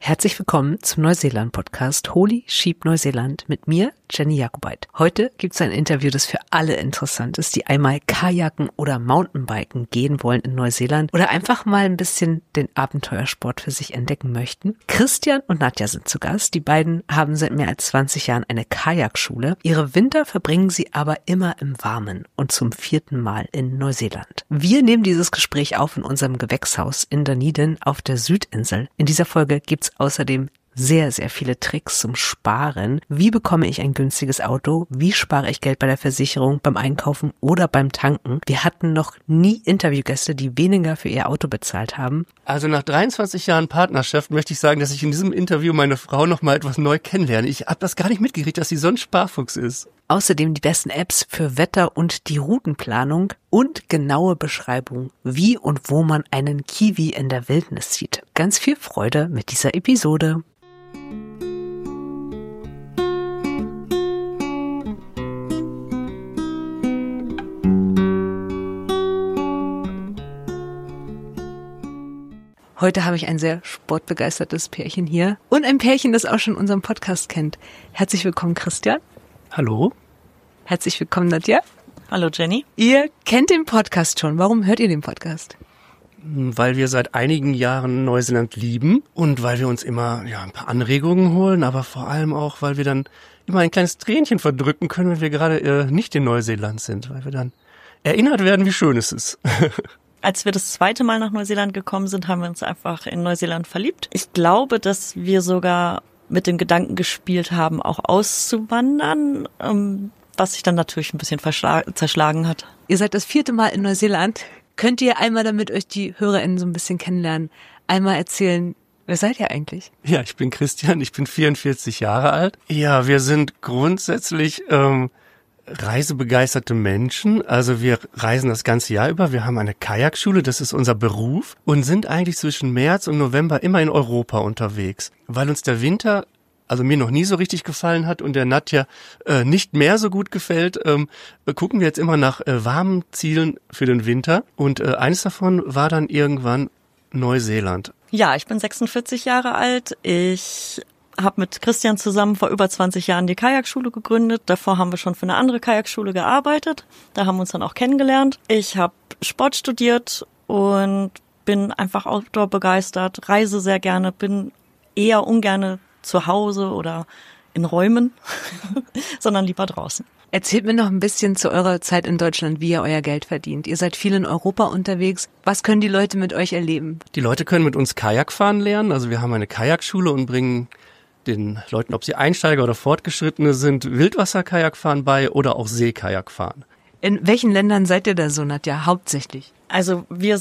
Herzlich willkommen zum Neuseeland-Podcast Holi Sheep Neuseeland mit mir, Jenny Jakobait. Heute gibt es ein Interview, das für alle interessant ist, die einmal Kajaken oder Mountainbiken gehen wollen in Neuseeland oder einfach mal ein bisschen den Abenteuersport für sich entdecken möchten. Christian und Nadja sind zu Gast. Die beiden haben seit mehr als 20 Jahren eine Kajakschule. Ihre Winter verbringen sie aber immer im Warmen und zum 4. Mal in Neuseeland. Wir nehmen dieses Gespräch auf in unserem Gewächshaus in Dunedin auf der Südinsel. In dieser Folge gibt's außerdem sehr, sehr viele Tricks zum Sparen. Wie bekomme ich ein günstiges Auto? Wie spare ich Geld bei der Versicherung, beim Einkaufen oder beim Tanken? Wir hatten noch nie Interviewgäste, die weniger für ihr Auto bezahlt haben. Also nach 23 Jahren Partnerschaft möchte ich sagen, dass ich in diesem Interview meine Frau noch mal etwas neu kennenlerne. Ich habe das gar nicht mitgekriegt, dass sie so ein Sparfuchs ist. Außerdem die besten Apps für Wetter und die Routenplanung und genaue Beschreibung, wie und wo man einen Kiwi in der Wildnis sieht. Ganz viel Freude mit dieser Episode. Heute habe ich ein sehr sportbegeistertes Pärchen hier und ein Pärchen, das auch schon unseren Podcast kennt. Herzlich willkommen, Christian. Hallo. Herzlich willkommen, Nadja. Hallo, Jenny. Ihr kennt den Podcast schon. Warum hört ihr den Podcast? Weil wir seit einigen Jahren Neuseeland lieben und weil wir uns immer ein paar Anregungen holen, aber vor allem auch, weil wir dann immer ein kleines Tränchen verdrücken können, wenn wir gerade nicht in Neuseeland sind, weil wir dann erinnert werden, wie schön es ist. Als wir das 2. Mal nach Neuseeland gekommen sind, haben wir uns einfach in Neuseeland verliebt. Ich glaube, dass wir sogar mit dem Gedanken gespielt haben, auch auszuwandern, was sich dann natürlich ein bisschen zerschlagen hat. Ihr seid das 4. Mal in Neuseeland. Könnt ihr einmal, damit euch die HörerInnen so ein bisschen kennenlernen, einmal erzählen, wer seid ihr eigentlich? Ja, ich bin Christian, ich bin 44 Jahre alt. Ja, wir sind grundsätzlich reisebegeisterte Menschen, also wir reisen das ganze Jahr über. Wir haben eine Kajakschule, das ist unser Beruf und sind eigentlich zwischen März und November immer in Europa unterwegs, weil uns der Winter, also mir noch nie so richtig gefallen hat und der Nadja nicht mehr so gut gefällt, gucken wir jetzt immer nach warmen Zielen für den Winter und eines davon war dann irgendwann Neuseeland. Ja, ich bin 46 Jahre alt. Ich habe mit Christian zusammen vor über 20 Jahren die Kajakschule gegründet. Davor haben wir schon für eine andere Kajakschule gearbeitet. Da haben wir uns dann auch kennengelernt. Ich habe Sport studiert und bin einfach Outdoor begeistert, reise sehr gerne, bin eher ungerne zu Hause oder in Räumen, sondern lieber draußen. Erzählt mir noch ein bisschen zu eurer Zeit in Deutschland, wie ihr euer Geld verdient. Ihr seid viel in Europa unterwegs. Was können die Leute mit euch erleben? Die Leute können mit uns Kajakfahren lernen. Also wir haben eine Kajakschule und bringen den Leuten, ob sie Einsteiger oder Fortgeschrittene sind, Wildwasser-Kajakfahren bei oder auch Seekajakfahren. In welchen Ländern seid ihr da so, Nadja, hauptsächlich? Also wir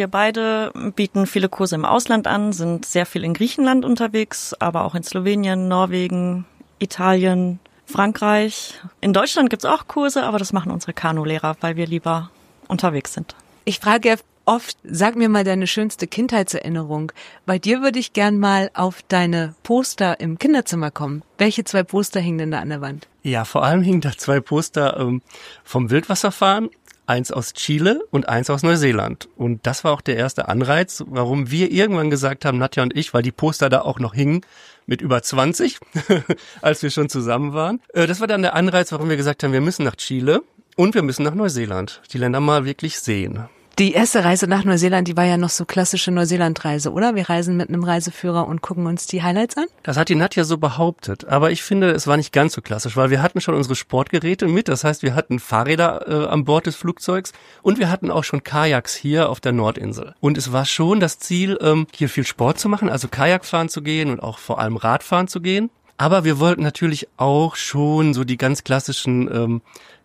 beide bieten viele Kurse im Ausland an, sind sehr viel in Griechenland unterwegs, aber auch in Slowenien, Norwegen, Italien, Frankreich. In Deutschland gibt's auch Kurse, aber das machen unsere Kanulehrer, weil wir lieber unterwegs sind. Ich frage ja oft, sag mir mal deine schönste Kindheitserinnerung. Bei dir würde ich gern mal auf deine Poster im Kinderzimmer kommen. Welche 2 Poster hingen denn da an der Wand? Ja, vor allem hingen da 2 Poster vom Wildwasserfahren. Eins aus Chile und eins aus Neuseeland. Und das war auch der erste Anreiz, warum wir irgendwann gesagt haben, Nadja und ich, weil die Poster da auch noch hingen mit über 20, als wir schon zusammen waren. Das war dann der Anreiz, warum wir gesagt haben, wir müssen nach Chile und wir müssen nach Neuseeland. Die Länder mal wirklich sehen. Die erste Reise nach Neuseeland, die war ja noch so klassische Neuseeland-Reise, oder? Wir reisen mit einem Reiseführer und gucken uns die Highlights an? Das hat die Nadja so behauptet, aber ich finde, es war nicht ganz so klassisch, weil wir hatten schon unsere Sportgeräte mit, das heißt, wir hatten Fahrräder an Bord des Flugzeugs und wir hatten auch schon Kajaks hier auf der Nordinsel. Und es war schon das Ziel, hier viel Sport zu machen, also Kajakfahren zu gehen und auch vor allem Radfahren zu gehen. Aber wir wollten natürlich auch schon so die ganz klassischen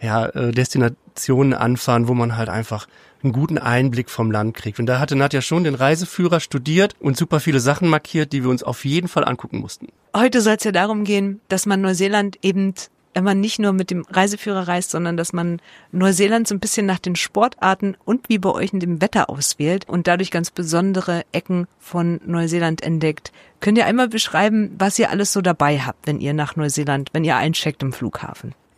Destinationen anfahren, wo man halt einfach einen guten Einblick vom Land kriegt. Und da hatte Nadja schon den Reiseführer studiert und super viele Sachen markiert, die wir uns auf jeden Fall angucken mussten. Heute soll es ja darum gehen, dass man Neuseeland eben, wenn man nicht nur mit dem Reiseführer reist, sondern dass man Neuseeland so ein bisschen nach den Sportarten und wie bei euch in dem Wetter auswählt und dadurch ganz besondere Ecken von Neuseeland entdeckt. Könnt ihr einmal beschreiben, was ihr alles so dabei habt, wenn ihr nach Neuseeland, wenn ihr eincheckt im Flughafen?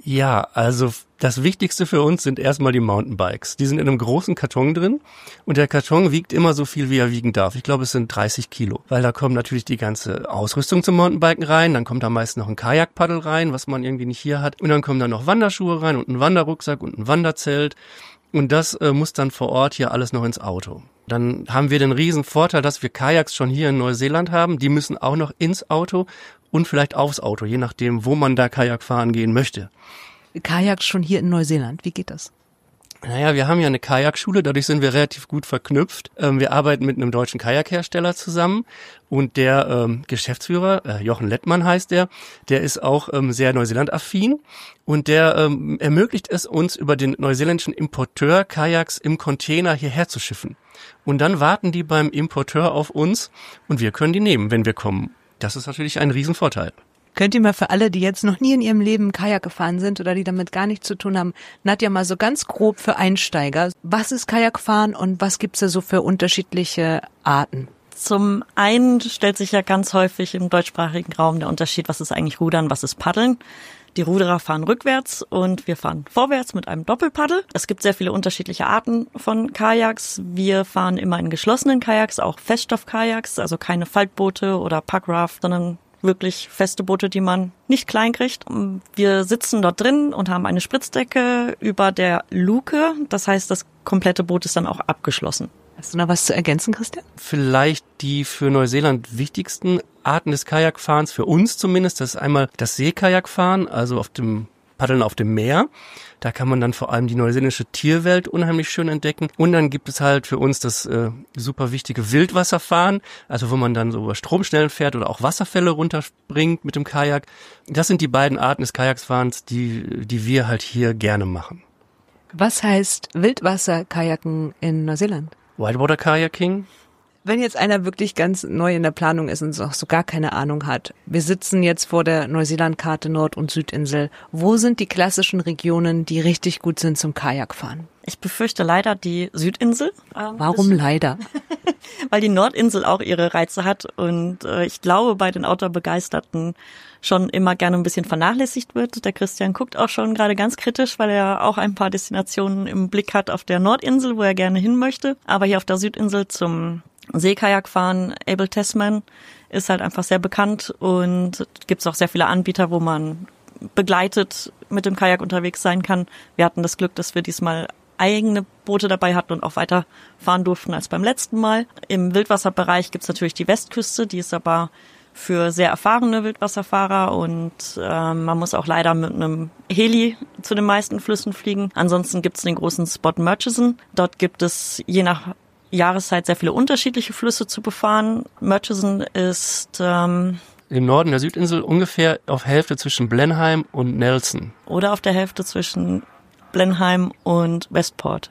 Ja, also das Wichtigste für uns sind erstmal die Mountainbikes. Die sind in einem großen Karton drin und der Karton wiegt immer so viel, wie er wiegen darf. Ich glaube, es sind 30 Kilo, weil da kommt natürlich die ganze Ausrüstung zum Mountainbiken rein, dann kommt da meist noch ein Kajakpaddel rein, was man irgendwie nicht hier hat und dann kommen da noch Wanderschuhe rein und ein Wanderrucksack und ein Wanderzelt und das muss dann vor Ort hier alles noch ins Auto. Dann haben wir den riesen Vorteil, dass wir Kajaks schon hier in Neuseeland haben. Die müssen auch noch ins Auto und vielleicht aufs Auto, je nachdem, wo man da Kajak fahren gehen möchte. Kajaks schon hier in Neuseeland, wie geht das? Naja, wir haben ja eine Kajakschule, dadurch sind wir relativ gut verknüpft. Wir arbeiten mit einem deutschen Kajakhersteller zusammen und der Geschäftsführer, Jochen Lettmann heißt der ist auch sehr Neuseeland-affin und der ermöglicht es uns, über den neuseeländischen Importeur Kajaks im Container hierher zu schiffen. Und dann warten die beim Importeur auf uns und wir können die nehmen, wenn wir kommen. Das ist natürlich ein Riesenvorteil. Könnt ihr mal für alle, die jetzt noch nie in ihrem Leben Kajak gefahren sind oder die damit gar nichts zu tun haben, Nadja, mal so ganz grob für Einsteiger, was ist Kajakfahren und was gibt's da so für unterschiedliche Arten? Zum einen stellt sich ja ganz häufig im deutschsprachigen Raum der Unterschied, was ist eigentlich Rudern, was ist Paddeln. Die Ruderer fahren rückwärts und wir fahren vorwärts mit einem Doppelpaddel. Es gibt sehr viele unterschiedliche Arten von Kajaks. Wir fahren immer in geschlossenen Kajaks, auch Feststoffkajaks, also keine Faltboote oder Puckraft, sondern wirklich feste Boote, die man nicht klein kriegt. Wir sitzen dort drin und haben eine Spritzdecke über der Luke. Das heißt, das komplette Boot ist dann auch abgeschlossen. Hast du noch was zu ergänzen, Christian? Vielleicht die für Neuseeland wichtigsten Arten des Kajakfahrens, für uns zumindest, das ist einmal das Seekajakfahren, also auf dem Paddeln auf dem Meer. Da kann man dann vor allem die neuseeländische Tierwelt unheimlich schön entdecken. Und dann gibt es halt für uns das super wichtige Wildwasserfahren, also wo man dann so über Stromschnellen fährt oder auch Wasserfälle runterspringt mit dem Kajak. Das sind die beiden Arten des Kajaksfahrens, die wir halt hier gerne machen. Was heißt Wildwasser-Kajaken in Neuseeland? Whitewater Kayaking. Wenn jetzt einer wirklich ganz neu in der Planung ist und so gar keine Ahnung hat, wir sitzen jetzt vor der Neuseeland-Karte Nord- und Südinsel. Wo sind die klassischen Regionen, die richtig gut sind zum Kajakfahren? Ich befürchte leider die Südinsel. Warum leider? Weil die Nordinsel auch ihre Reize hat und ich glaube, bei den Outdoor-Begeisterten schon immer gerne ein bisschen vernachlässigt wird. Der Christian guckt auch schon gerade ganz kritisch, weil er auch ein paar Destinationen im Blick hat auf der Nordinsel, wo er gerne hin möchte. Aber hier auf der Südinsel zum Seekajakfahren, Abel Tasman, ist halt einfach sehr bekannt und gibt's auch sehr viele Anbieter, wo man begleitet mit dem Kajak unterwegs sein kann. Wir hatten das Glück, dass wir diesmal eigene Boote dabei hatten und auch weiter fahren durften als beim letzten Mal. Im Wildwasserbereich gibt's natürlich die Westküste, die ist aber für sehr erfahrene Wildwasserfahrer und man muss auch leider mit einem Heli zu den meisten Flüssen fliegen. Ansonsten gibt's den großen Spot Murchison. Dort gibt es je nach Jahreszeit sehr viele unterschiedliche Flüsse zu befahren. Murchison ist im Norden der Südinsel ungefähr auf Hälfte zwischen Blenheim und Nelson. Oder auf der Hälfte zwischen Blenheim und Westport.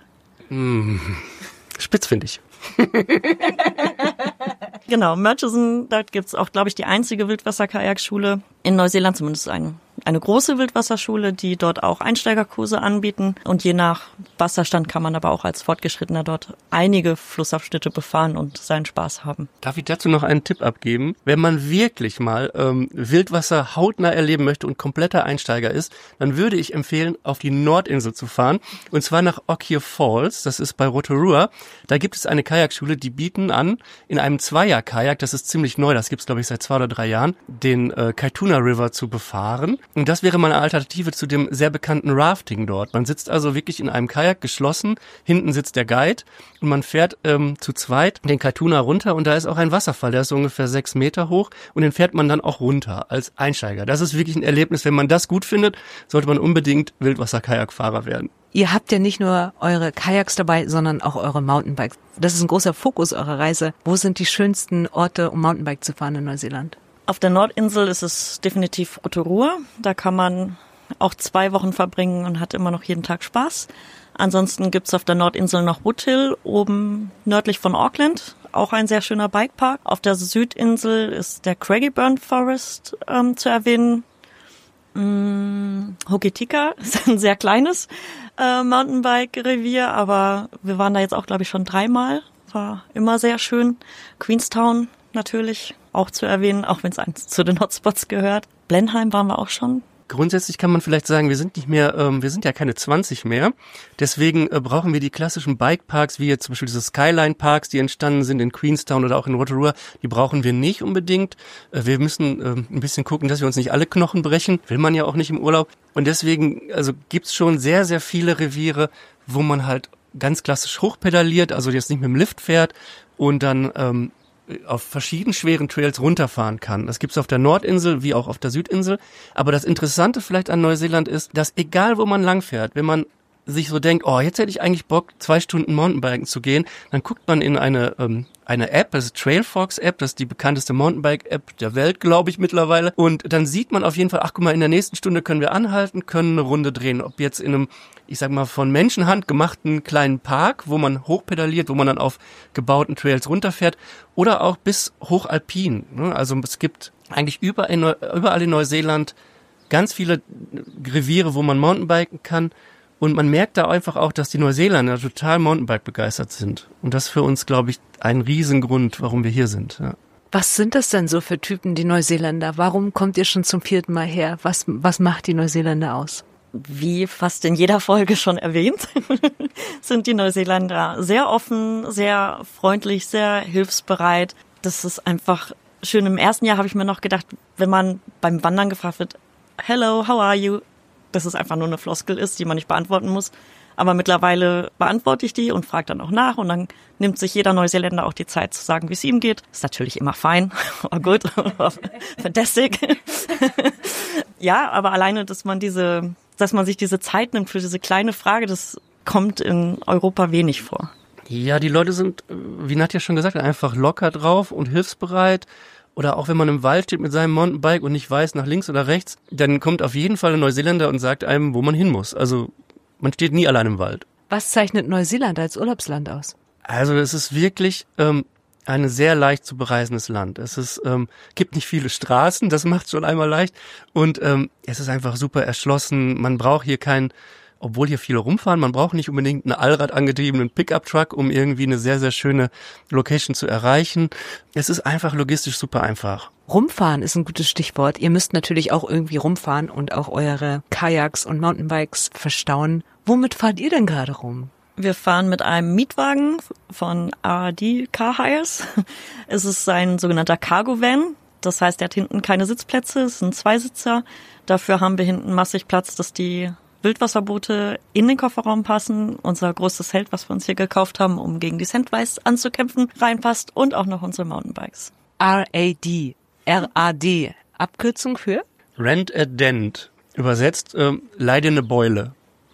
Spitzfindig. Genau, Murchison, da gibt's auch, glaube ich, die einzige Wildwasser-Kajakschule in Neuseeland, zumindest eine große Wildwasserschule, die dort auch Einsteigerkurse anbieten. Und je nach Wasserstand kann man aber auch als Fortgeschrittener dort einige Flussabschnitte befahren und seinen Spaß haben. Darf ich dazu noch einen Tipp abgeben? Wenn man wirklich mal Wildwasser hautnah erleben möchte und kompletter Einsteiger ist, dann würde ich empfehlen, auf die Nordinsel zu fahren. Und zwar nach Occhio Falls, das ist bei Rotorua. Da gibt es eine Kajakschule, die bieten an, in einem Zweier-Kajak, das ist ziemlich neu, das gibt's glaube ich seit 2 oder 3 Jahren, den Kaituna River zu befahren. Und das wäre mal eine Alternative zu dem sehr bekannten Rafting dort. Man sitzt also wirklich in einem Kajak geschlossen, hinten sitzt der Guide und man fährt zu zweit den Kaituna runter und da ist auch ein Wasserfall, der ist so ungefähr 6 Meter hoch und den fährt man dann auch runter als Einsteiger. Das ist wirklich ein Erlebnis. Wenn man das gut findet, sollte man unbedingt Wildwasser-Kajakfahrer werden. Ihr habt ja nicht nur eure Kajaks dabei, sondern auch eure Mountainbikes. Das ist ein großer Fokus eurer Reise. Wo sind die schönsten Orte, um Mountainbike zu fahren in Neuseeland? Auf der Nordinsel ist es definitiv Rotorua. Da kann man auch 2 Wochen verbringen und hat immer noch jeden Tag Spaß. Ansonsten gibt's auf der Nordinsel noch Woodhill, oben nördlich von Auckland. Auch ein sehr schöner Bikepark. Auf der Südinsel ist der Craigieburn Forest zu erwähnen. Hokitika ist ein sehr kleines Mountainbike-Revier, aber wir waren da jetzt auch, glaube ich, schon 3-mal. War immer sehr schön. Queenstown natürlich auch zu erwähnen, auch wenn es eins zu den Hotspots gehört. Blenheim waren wir auch schon. Grundsätzlich kann man vielleicht sagen, wir sind ja keine 20 mehr. Deswegen brauchen wir die klassischen Bikeparks, wie jetzt zum Beispiel diese Skyline-Parks, die entstanden sind in Queenstown oder auch in Rotorua. Die brauchen wir nicht unbedingt. Wir müssen ein bisschen gucken, dass wir uns nicht alle Knochen brechen. Will man ja auch nicht im Urlaub. Und deswegen, also gibt's schon sehr, sehr viele Reviere, wo man halt ganz klassisch hochpedaliert, also jetzt nicht mit dem Lift fährt und dann auf verschiedenen schweren Trails runterfahren kann. Das gibt's auf der Nordinsel wie auch auf der Südinsel. Aber das Interessante vielleicht an Neuseeland ist, dass egal wo man langfährt, wenn man sich so denkt, oh, jetzt hätte ich eigentlich Bock, 2 Stunden Mountainbiken zu gehen, dann guckt man in eine App, das ist Trailfox App, das ist die bekannteste Mountainbike-App der Welt, glaube ich, mittlerweile. Und dann sieht man auf jeden Fall, ach guck mal, in der nächsten Stunde können wir anhalten, können eine Runde drehen. Ob jetzt in einem, ich sag mal, von Menschenhand gemachten kleinen Park, wo man hochpedaliert, wo man dann auf gebauten Trails runterfährt, oder auch bis hochalpin. Also es gibt eigentlich überall in Neuseeland ganz viele Reviere, wo man Mountainbiken kann. Und man merkt da einfach auch, dass die Neuseeländer total Mountainbike begeistert sind. Und das ist für uns, glaube ich, ein Riesengrund, warum wir hier sind. Ja. Was sind das denn so für Typen, die Neuseeländer? Warum kommt ihr schon zum 4. Mal her? Was macht die Neuseeländer aus? Wie fast in jeder Folge schon erwähnt, sind die Neuseeländer sehr offen, sehr freundlich, sehr hilfsbereit. Das ist einfach schön. Im ersten Jahr habe ich mir noch gedacht, wenn man beim Wandern gefragt wird, hello, how are you? Dass es einfach nur eine Floskel ist, die man nicht beantworten muss. Aber mittlerweile beantworte ich die und frage dann auch nach. Und dann nimmt sich jeder Neuseeländer auch die Zeit zu sagen, wie es ihm geht. Ist natürlich immer fein. Oh gut, fantastic. Ja, aber alleine, dass man sich diese Zeit nimmt für diese kleine Frage, das kommt in Europa wenig vor. Ja, die Leute sind, wie Nadja schon gesagt hat, einfach locker drauf und hilfsbereit. Oder auch wenn man im Wald steht mit seinem Mountainbike und nicht weiß, nach links oder rechts, dann kommt auf jeden Fall ein Neuseeländer und sagt einem, wo man hin muss. Also man steht nie allein im Wald. Was zeichnet Neuseeland als Urlaubsland aus? Also es ist wirklich ein sehr leicht zu bereisendes Land. Es gibt nicht viele Straßen, das macht schon einmal leicht. Und es ist einfach super erschlossen. Man braucht hier obwohl hier viele rumfahren, man braucht nicht unbedingt einen allradangetriebenen Pickup-Truck, um irgendwie eine sehr, sehr schöne Location zu erreichen. Es ist einfach logistisch super einfach. Rumfahren ist ein gutes Stichwort. Ihr müsst natürlich auch irgendwie rumfahren und auch eure Kajaks und Mountainbikes verstauen. Womit fahrt ihr denn gerade rum? Wir fahren mit einem Mietwagen von RD Car Hires. Es ist ein sogenannter Cargo-Van. Das heißt, er hat hinten keine Sitzplätze, es sind 2-Sitzer. Dafür haben wir hinten massig Platz, dass die Wildwasserboote in den Kofferraum passen. Unser großes Zelt, was wir uns hier gekauft haben, um gegen die Sandflies anzukämpfen, reinpasst. Und auch noch unsere Mountainbikes. RAD, Abkürzung für? Rent a Dent. Übersetzt, leih dir eine Beule.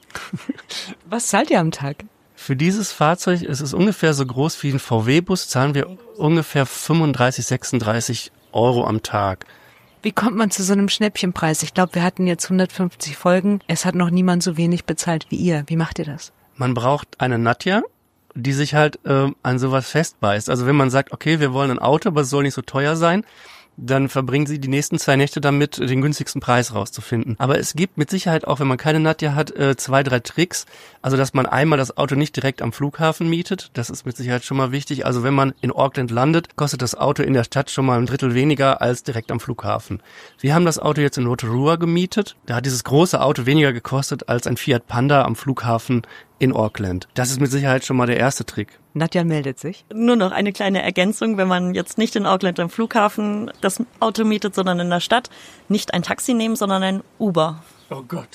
Was zahlt ihr am Tag? Für dieses Fahrzeug, es ist ungefähr so groß wie ein VW-Bus, zahlen wir ungefähr 35, 36 Euro am Tag. Wie kommt man zu so einem Schnäppchenpreis? Ich glaube, wir hatten jetzt 150 Folgen. Es hat noch niemand so wenig bezahlt wie ihr. Wie macht ihr das? Man braucht eine Nadja, die sich halt an sowas festbeißt. Also wenn man sagt, okay, wir wollen ein Auto, aber es soll nicht so teuer sein, dann verbringen sie die nächsten 2 Nächte damit, den günstigsten Preis rauszufinden. Aber es gibt mit Sicherheit auch, wenn man keine Nadja hat, 2, 3 Tricks. Also, dass man einmal das Auto nicht direkt am Flughafen mietet. Das ist mit Sicherheit schon mal wichtig. Also, wenn man in Auckland landet, kostet das Auto in der Stadt schon mal 1/3 weniger als direkt am Flughafen. Wir haben das Auto jetzt in Rotorua gemietet. Da hat dieses große Auto weniger gekostet als ein Fiat Panda am Flughafen in Auckland. Das ist mit Sicherheit schon mal der erste Trick. Nadja meldet sich. Nur noch eine kleine Ergänzung, wenn man jetzt nicht in Auckland am Flughafen das Auto mietet, sondern in der Stadt, nicht ein Taxi nehmen, sondern ein Uber. Oh Gott.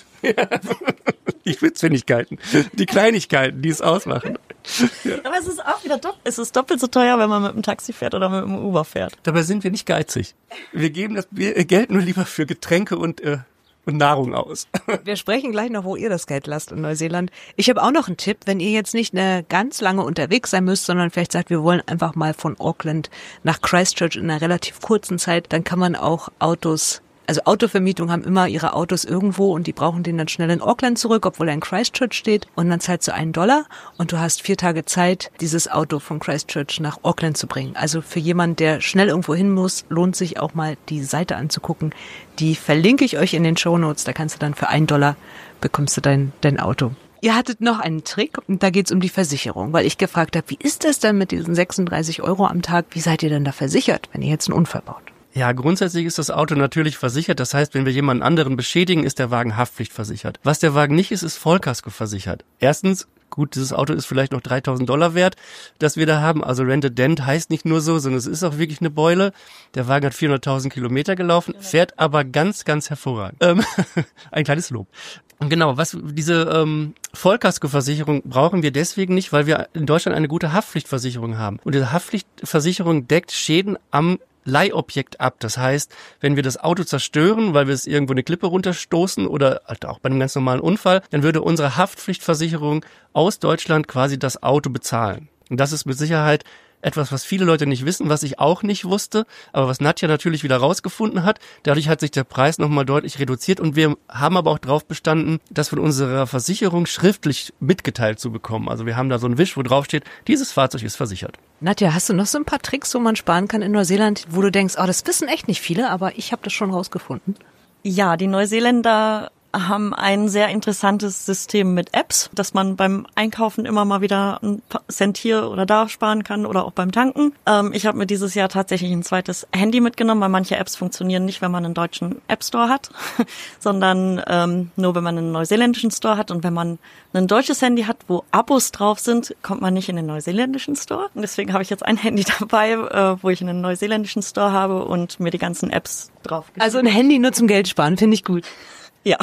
Die Spitzfindigkeiten, die Kleinigkeiten, die es ausmachen. Ja. Aber es ist auch wieder doppelt so teuer, wenn man mit dem Taxi fährt oder mit dem Uber fährt. Dabei sind wir nicht geizig. Wir geben das Geld nur lieber für Getränke und Nahrung aus. Wir sprechen gleich noch, wo ihr das Geld lasst in Neuseeland. Ich habe auch noch einen Tipp, wenn ihr jetzt nicht ganz lange unterwegs sein müsst, sondern vielleicht sagt, wir wollen einfach mal von Auckland nach Christchurch in einer relativ kurzen Zeit, dann kann man auch Autovermietung haben immer ihre Autos irgendwo und die brauchen den dann schnell in Auckland zurück, obwohl er in Christchurch steht. Und dann zahlst du $1 und du hast 4 Tage Zeit, dieses Auto von Christchurch nach Auckland zu bringen. Also für jemanden, der schnell irgendwo hin muss, lohnt sich auch mal die Seite anzugucken. Die verlinke ich euch in den Shownotes. Da kannst du dann für $1 bekommst du dein Auto. Ihr hattet noch einen Trick und da geht's um die Versicherung, weil ich gefragt habe, wie ist das denn mit diesen 36 Euro am Tag? Wie seid ihr denn da versichert, wenn ihr jetzt einen Unfall baut? Ja, grundsätzlich ist das Auto natürlich versichert. Das heißt, wenn wir jemanden anderen beschädigen, ist der Wagen haftpflichtversichert. Was der Wagen nicht ist, ist Vollkasko versichert. Erstens, gut, dieses Auto ist vielleicht noch $3.000 wert, das wir da haben. Also Rent-a-Dent heißt nicht nur so, sondern es ist auch wirklich eine Beule. Der Wagen hat 400.000 Kilometer gelaufen, fährt aber ganz, ganz hervorragend. Ein kleines Lob. Genau, diese Vollkaskoversicherung brauchen wir deswegen nicht, weil wir in Deutschland eine gute Haftpflichtversicherung haben. Und diese Haftpflichtversicherung deckt Schäden am Leihobjekt ab. Das heißt, wenn wir das Auto zerstören, weil wir es irgendwo eine Klippe runterstoßen oder halt auch bei einem ganz normalen Unfall, dann würde unsere Haftpflichtversicherung aus Deutschland quasi das Auto bezahlen. Und das ist mit Sicherheit etwas, was viele Leute nicht wissen, was ich auch nicht wusste, aber was Nadja natürlich wieder rausgefunden hat. Dadurch hat sich der Preis nochmal deutlich reduziert und wir haben aber auch darauf bestanden, das von unserer Versicherung schriftlich mitgeteilt zu bekommen. Also wir haben da so einen Wisch, wo drauf steht, dieses Fahrzeug ist versichert. Nadja, hast du noch so ein paar Tricks, wo man sparen kann in Neuseeland, wo du denkst, oh, das wissen echt nicht viele, aber ich habe das schon rausgefunden? Ja, die Neuseeländer haben ein sehr interessantes System mit Apps, dass man beim Einkaufen immer mal wieder ein Cent hier oder da sparen kann oder auch beim Tanken. Ich habe mir dieses Jahr tatsächlich ein zweites Handy mitgenommen, weil manche Apps funktionieren nicht, wenn man einen deutschen App Store hat, sondern nur wenn man einen neuseeländischen Store hat. Und wenn man ein deutsches Handy hat, wo Abos drauf sind, kommt man nicht in den neuseeländischen Store. Und deswegen habe ich jetzt ein Handy dabei, wo ich einen neuseeländischen Store habe und mir die ganzen Apps drauf. Also ein Handy nur zum Geld sparen, finde ich gut. Ja.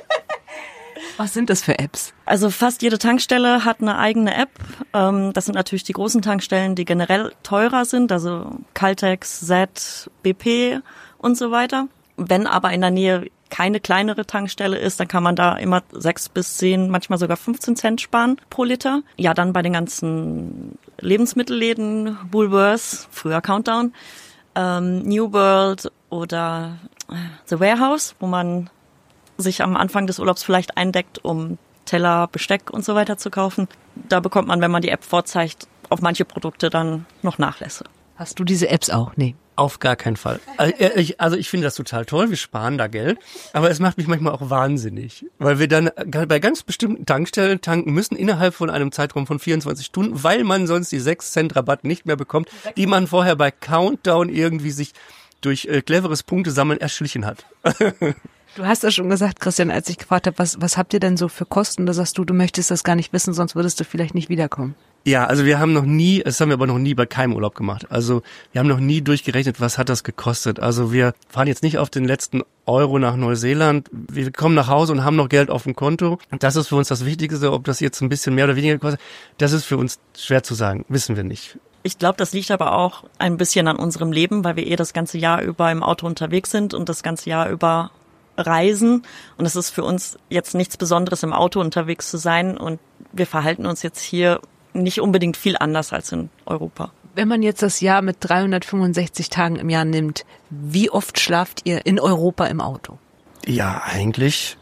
Was sind das für Apps? Also fast jede Tankstelle hat eine eigene App. Das sind natürlich die großen Tankstellen, die generell teurer sind, also Caltex, Z, BP und so weiter. Wenn aber in der Nähe keine kleinere Tankstelle ist, dann kann man da immer 6 bis 10, manchmal sogar 15 Cent sparen pro Liter. Ja, dann bei den ganzen Lebensmittelläden, Woolworths, früher Countdown, New World oder The Warehouse, wo man sich am Anfang des Urlaubs vielleicht eindeckt, um Teller, Besteck und so weiter zu kaufen. Da bekommt man, wenn man die App vorzeigt, auf manche Produkte dann noch Nachlässe. Hast du diese Apps auch? Nee. Auf gar keinen Fall. Also ich finde das total toll, wir sparen da Geld, aber es macht mich manchmal auch wahnsinnig, weil wir dann bei ganz bestimmten Tankstellen tanken müssen innerhalb von einem Zeitraum von 24 Stunden, weil man sonst die 6 Cent Rabatt nicht mehr bekommt, die man vorher bei Countdown irgendwie sich durch cleveres Punktesammeln erschlichen hat. Du hast ja schon gesagt, Christian, als ich gefragt habe, was habt ihr denn so für Kosten? Da sagst du möchtest das gar nicht wissen, sonst würdest du vielleicht nicht wiederkommen. Ja, also das haben wir aber noch nie bei keinem Urlaub gemacht. Also wir haben noch nie durchgerechnet, was hat das gekostet. Also wir fahren jetzt nicht auf den letzten Euro nach Neuseeland. Wir kommen nach Hause und haben noch Geld auf dem Konto. Das ist für uns das Wichtigste. Ob das jetzt ein bisschen mehr oder weniger kostet, das ist für uns schwer zu sagen. Wissen wir nicht. Ich glaube, das liegt aber auch ein bisschen an unserem Leben, weil wir das ganze Jahr über im Auto unterwegs sind und das ganze Jahr über reisen. Und es ist für uns jetzt nichts Besonderes, im Auto unterwegs zu sein. Und wir verhalten uns jetzt hier nicht unbedingt viel anders als in Europa. Wenn man jetzt das Jahr mit 365 Tagen im Jahr nimmt, wie oft schlaft ihr in Europa im Auto? Ja, eigentlich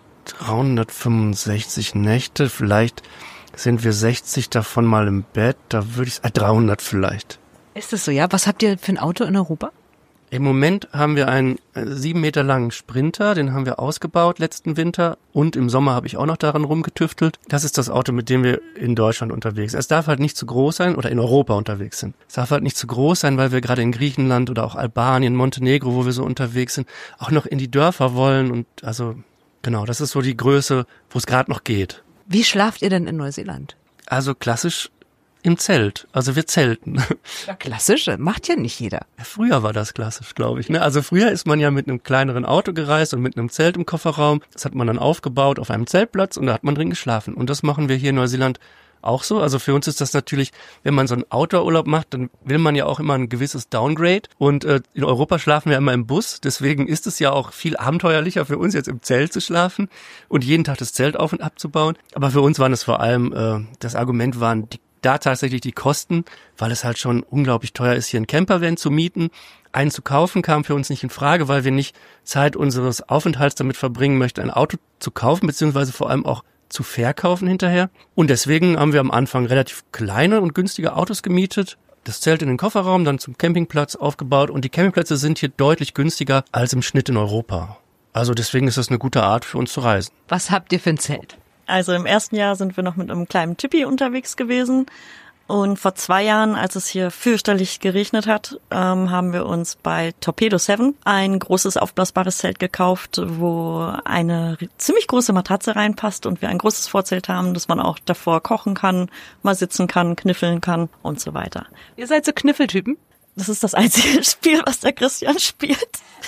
365 Nächte. Vielleicht sind wir 60 davon mal im Bett. Da würde ich 300 vielleicht. Ist das so, ja? Was habt ihr für ein Auto in Europa? Im Moment haben wir einen 7 Meter langen Sprinter, den haben wir ausgebaut letzten Winter und im Sommer habe ich auch noch daran rumgetüftelt. Das ist das Auto, mit dem wir in Deutschland unterwegs sind. Es darf halt nicht zu groß sein oder in Europa unterwegs sind. Es darf halt nicht zu groß sein, weil wir gerade in Griechenland oder auch Albanien, Montenegro, wo wir so unterwegs sind, auch noch in die Dörfer wollen und also genau, das ist so die Größe, wo es gerade noch geht. Wie schlaft ihr denn in Neuseeland? Also klassisch im Zelt. Also wir zelten. Ja, klassisch, macht ja nicht jeder. Ja, früher war das klassisch, glaube ich. Ne? Also früher ist man ja mit einem kleineren Auto gereist und mit einem Zelt im Kofferraum. Das hat man dann aufgebaut auf einem Zeltplatz und da hat man drin geschlafen. Und das machen wir hier in Neuseeland auch so. Also für uns ist das natürlich, wenn man so einen Outdoor-Urlaub macht, dann will man ja auch immer ein gewisses Downgrade. Und in Europa schlafen wir immer im Bus. Deswegen ist es ja auch viel abenteuerlicher für uns, jetzt im Zelt zu schlafen und jeden Tag das Zelt auf und abzubauen. Aber für uns waren es vor allem, das Argument waren da tatsächlich die Kosten, weil es halt schon unglaublich teuer ist, hier einen Campervan zu mieten. Einen zu kaufen kam für uns nicht in Frage, weil wir nicht Zeit unseres Aufenthalts damit verbringen möchten, ein Auto zu kaufen, beziehungsweise vor allem auch zu verkaufen hinterher. Und deswegen haben wir am Anfang relativ kleine und günstige Autos gemietet, das Zelt in den Kofferraum, dann zum Campingplatz aufgebaut und die Campingplätze sind hier deutlich günstiger als im Schnitt in Europa. Also deswegen ist das eine gute Art für uns zu reisen. Was habt ihr für ein Zelt? Also im ersten Jahr sind wir noch mit einem kleinen Tipi unterwegs gewesen Und vor 2 Jahren, als es hier fürchterlich geregnet hat, haben wir uns bei Torpedo 7 ein großes aufblasbares Zelt gekauft, wo eine ziemlich große Matratze reinpasst und wir ein großes Vorzelt haben, dass man auch davor kochen kann, mal sitzen kann, kniffeln kann und so weiter. Ihr seid so Kniffeltypen? Das ist das einzige Spiel, was der Christian spielt.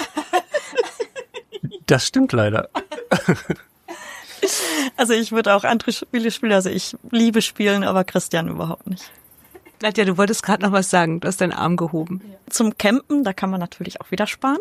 Das stimmt leider. Also ich würde auch andere Spiele spielen, also ich liebe Spielen, aber Christian überhaupt nicht. Nadja, du wolltest gerade noch was sagen, du hast deinen Arm gehoben. Zum Campen, da kann man natürlich auch wieder sparen.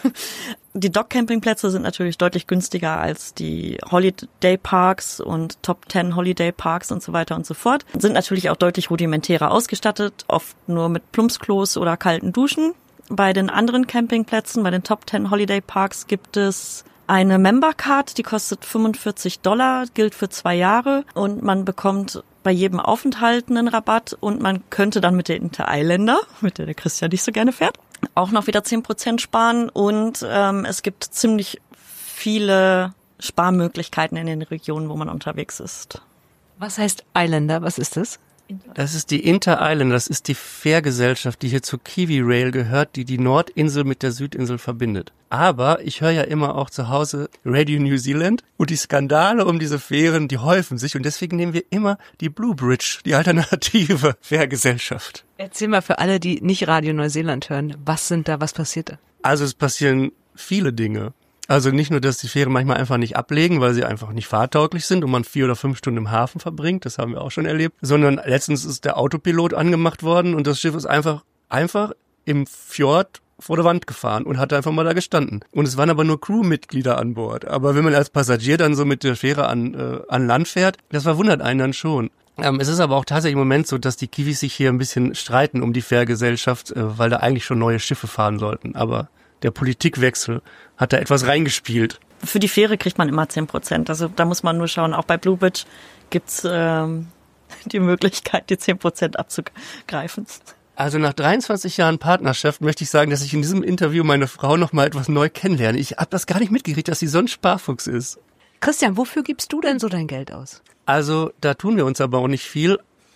Die Dock-Campingplätze sind natürlich deutlich günstiger als die Holiday-Parks und Top 10 Holiday-Parks und so weiter und so fort. Sind natürlich auch deutlich rudimentärer ausgestattet, oft nur mit Plumpsklos oder kalten Duschen. Bei den anderen Campingplätzen, bei den Top 10 Holiday-Parks gibt es eine Member-Card, die kostet $45, gilt für 2 Jahre und man bekommt bei jedem Aufenthalt einen Rabatt und man könnte dann mit der Inter-Islander, mit der Christian nicht so gerne fährt, auch noch wieder 10% sparen und es gibt ziemlich viele Sparmöglichkeiten in den Regionen, wo man unterwegs ist. Was heißt Islander? Was ist das? Das ist die Inter-Island, das ist die Fährgesellschaft, die hier zur Kiwi Rail gehört, die die Nordinsel mit der Südinsel verbindet. Aber ich höre ja immer auch zu Hause Radio New Zealand und die Skandale um diese Fähren, die häufen sich und deswegen nehmen wir immer die Blue Bridge, die alternative Fährgesellschaft. Erzähl mal für alle, die nicht Radio Neuseeland hören, was passiert da? Also es passieren viele Dinge. Also nicht nur, dass die Fähren manchmal einfach nicht ablegen, weil sie einfach nicht fahrtauglich sind und man 4 oder 5 Stunden im Hafen verbringt, das haben wir auch schon erlebt, sondern letztens ist der Autopilot angemacht worden und das Schiff ist einfach im Fjord vor der Wand gefahren und hat einfach mal da gestanden. Und es waren aber nur Crewmitglieder an Bord. Aber wenn man als Passagier dann so mit der Fähre an Land fährt, das verwundert einen dann schon. Es ist aber auch tatsächlich im Moment so, dass die Kiwis sich hier ein bisschen streiten um die Fährgesellschaft, weil da eigentlich schon neue Schiffe fahren sollten. Aber der Politikwechsel hat da etwas reingespielt. Für die Fähre kriegt man immer 10%. Also da muss man nur schauen. Auch bei Blue Bridge gibt's die Möglichkeit, die 10% abzugreifen. Also nach 23 Jahren Partnerschaft möchte ich sagen, dass ich in diesem Interview meine Frau noch mal etwas neu kennenlerne. Ich habe das gar nicht mitgekriegt, dass sie so ein Sparfuchs ist. Christian, wofür gibst du denn so dein Geld aus? Also da tun wir uns aber auch nicht viel.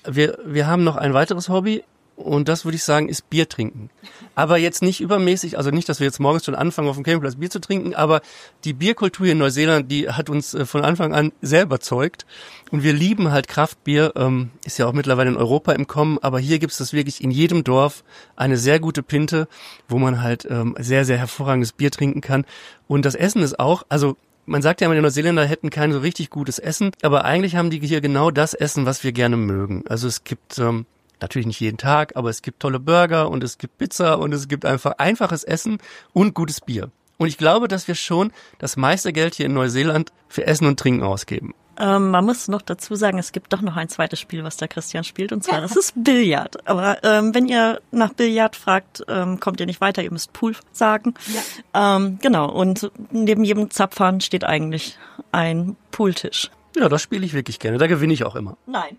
Wir haben noch ein weiteres Hobby. Und das würde ich sagen, ist Bier trinken. Aber jetzt nicht übermäßig, also nicht, dass wir jetzt morgens schon anfangen, auf dem Campingplatz Bier zu trinken, aber die Bierkultur in Neuseeland, die hat uns von Anfang an sehr überzeugt. Und wir lieben halt Kraftbier, ist ja auch mittlerweile in Europa im Kommen, aber hier gibt es das wirklich in jedem Dorf, eine sehr gute Pinte, wo man halt sehr, sehr hervorragendes Bier trinken kann. Und das Essen ist auch, also man sagt ja immer, die Neuseeländer hätten kein so richtig gutes Essen, aber eigentlich haben die hier genau das Essen, was wir gerne mögen. Also es gibt natürlich nicht jeden Tag, aber es gibt tolle Burger und es gibt Pizza und es gibt einfach einfaches Essen und gutes Bier. Und ich glaube, dass wir schon das meiste Geld hier in Neuseeland für Essen und Trinken ausgeben. Man muss noch dazu sagen, es gibt doch noch ein zweites Spiel, was der Christian spielt, und zwar das ist Billard. Aber wenn ihr nach Billard fragt, kommt ihr nicht weiter, ihr müsst Pool sagen. Ja. Genau, und neben jedem Zapfhahn steht eigentlich ein Pooltisch. Ja, das spiele ich wirklich gerne, da gewinne ich auch immer. Nein.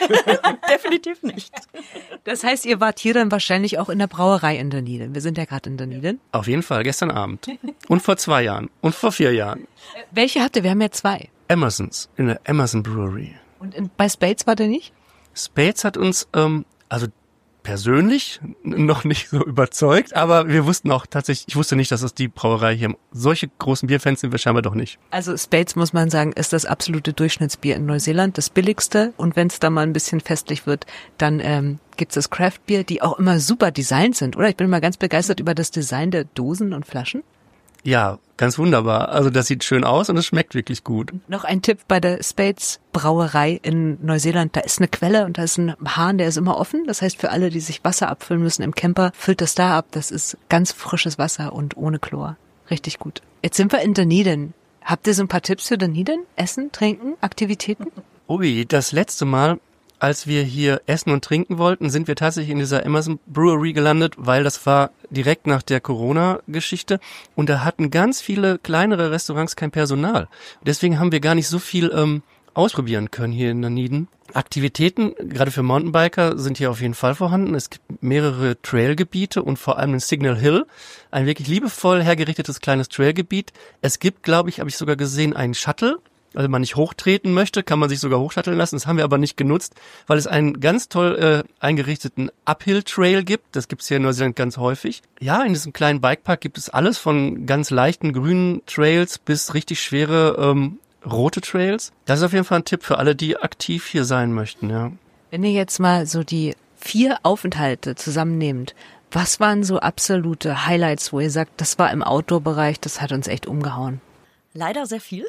Definitiv nicht. Das heißt, ihr wart hier dann wahrscheinlich auch in der Brauerei in Dunedin. Wir sind ja gerade in Dunedin. Auf jeden Fall, gestern Abend. Und vor 2 Jahren. Und vor 4 Jahren. Welche habt ihr? Wir haben ja 2. Emersons, in der Emerson Brewery. Und bei Spades war der nicht? Spades hat uns, also persönlich noch nicht so überzeugt, aber wir wussten auch tatsächlich, ich wusste nicht, dass es die Brauerei hier, solche großen Bierfans sind wir scheinbar doch nicht. Also Spades, muss man sagen, ist das absolute Durchschnittsbier in Neuseeland, das billigste, und wenn es da mal ein bisschen festlich wird, dann gibt's das Craftbier, die auch immer super designt sind, oder? Ich bin immer ganz begeistert über das Design der Dosen und Flaschen. Ja, ganz wunderbar. Also das sieht schön aus und es schmeckt wirklich gut. Noch ein Tipp bei der Spades Brauerei in Neuseeland. Da ist eine Quelle und da ist ein Hahn, der ist immer offen. Das heißt, für alle, die sich Wasser abfüllen müssen im Camper, füllt das da ab. Das ist ganz frisches Wasser und ohne Chlor. Richtig gut. Jetzt sind wir in Dunedin. Habt ihr so ein paar Tipps für Dunedin? Essen, Trinken, Aktivitäten? Ui, das letzte Mal, als wir hier essen und trinken wollten, sind wir tatsächlich in dieser Emerson Brewery gelandet, weil das war direkt nach der Corona-Geschichte und da hatten ganz viele kleinere Restaurants kein Personal. Deswegen haben wir gar nicht so viel ausprobieren können hier in Dunedin. Aktivitäten, gerade für Mountainbiker, sind hier auf jeden Fall vorhanden. Es gibt mehrere Trailgebiete und vor allem den Signal Hill, ein wirklich liebevoll hergerichtetes kleines Trailgebiet. Es gibt, glaube ich, habe ich sogar gesehen, einen Shuttle, Also man nicht hochtreten möchte, kann man sich sogar hochschatteln lassen. Das haben wir aber nicht genutzt, weil es einen ganz toll eingerichteten Uphill-Trail gibt. Das gibt's hier in Neuseeland ganz häufig. Ja, in diesem kleinen Bikepark gibt es alles von ganz leichten grünen Trails bis richtig schwere rote Trails. Das ist auf jeden Fall ein Tipp für alle, die aktiv hier sein möchten, ja. Wenn ihr jetzt mal so die 4 Aufenthalte zusammennehmt, was waren so absolute Highlights, wo ihr sagt, das war im Outdoor-Bereich, das hat uns echt umgehauen? Leider sehr viel.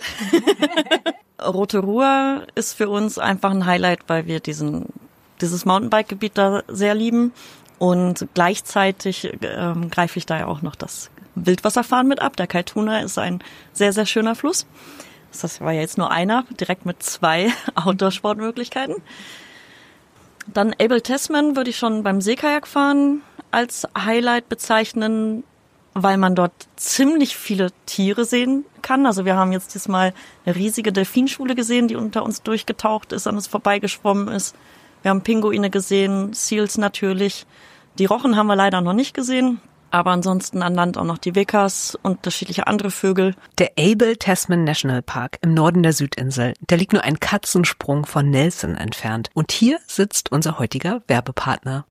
Rotorua ist für uns einfach ein Highlight, weil wir dieses Mountainbike-Gebiet da sehr lieben. Und gleichzeitig greife ich da ja auch noch das Wildwasserfahren mit ab. Der Kaituna ist ein sehr, sehr schöner Fluss. Das war ja jetzt nur einer, direkt mit 2 Outdoor-Sportmöglichkeiten. Dann Abel Tasman würde ich schon beim Seekajakfahren als Highlight bezeichnen, weil man dort ziemlich viele Tiere sehen kann. Also wir haben jetzt diesmal eine riesige Delfinschule gesehen, die unter uns durchgetaucht ist, an uns vorbeigeschwommen ist. Wir haben Pinguine gesehen, Seals natürlich. Die Rochen haben wir leider noch nicht gesehen. Aber ansonsten an Land auch noch die Wekas, unterschiedliche andere Vögel. Der Abel Tasman National Park im Norden der Südinsel, der liegt nur einen Katzensprung von Nelson entfernt. Und hier sitzt unser heutiger Werbepartner.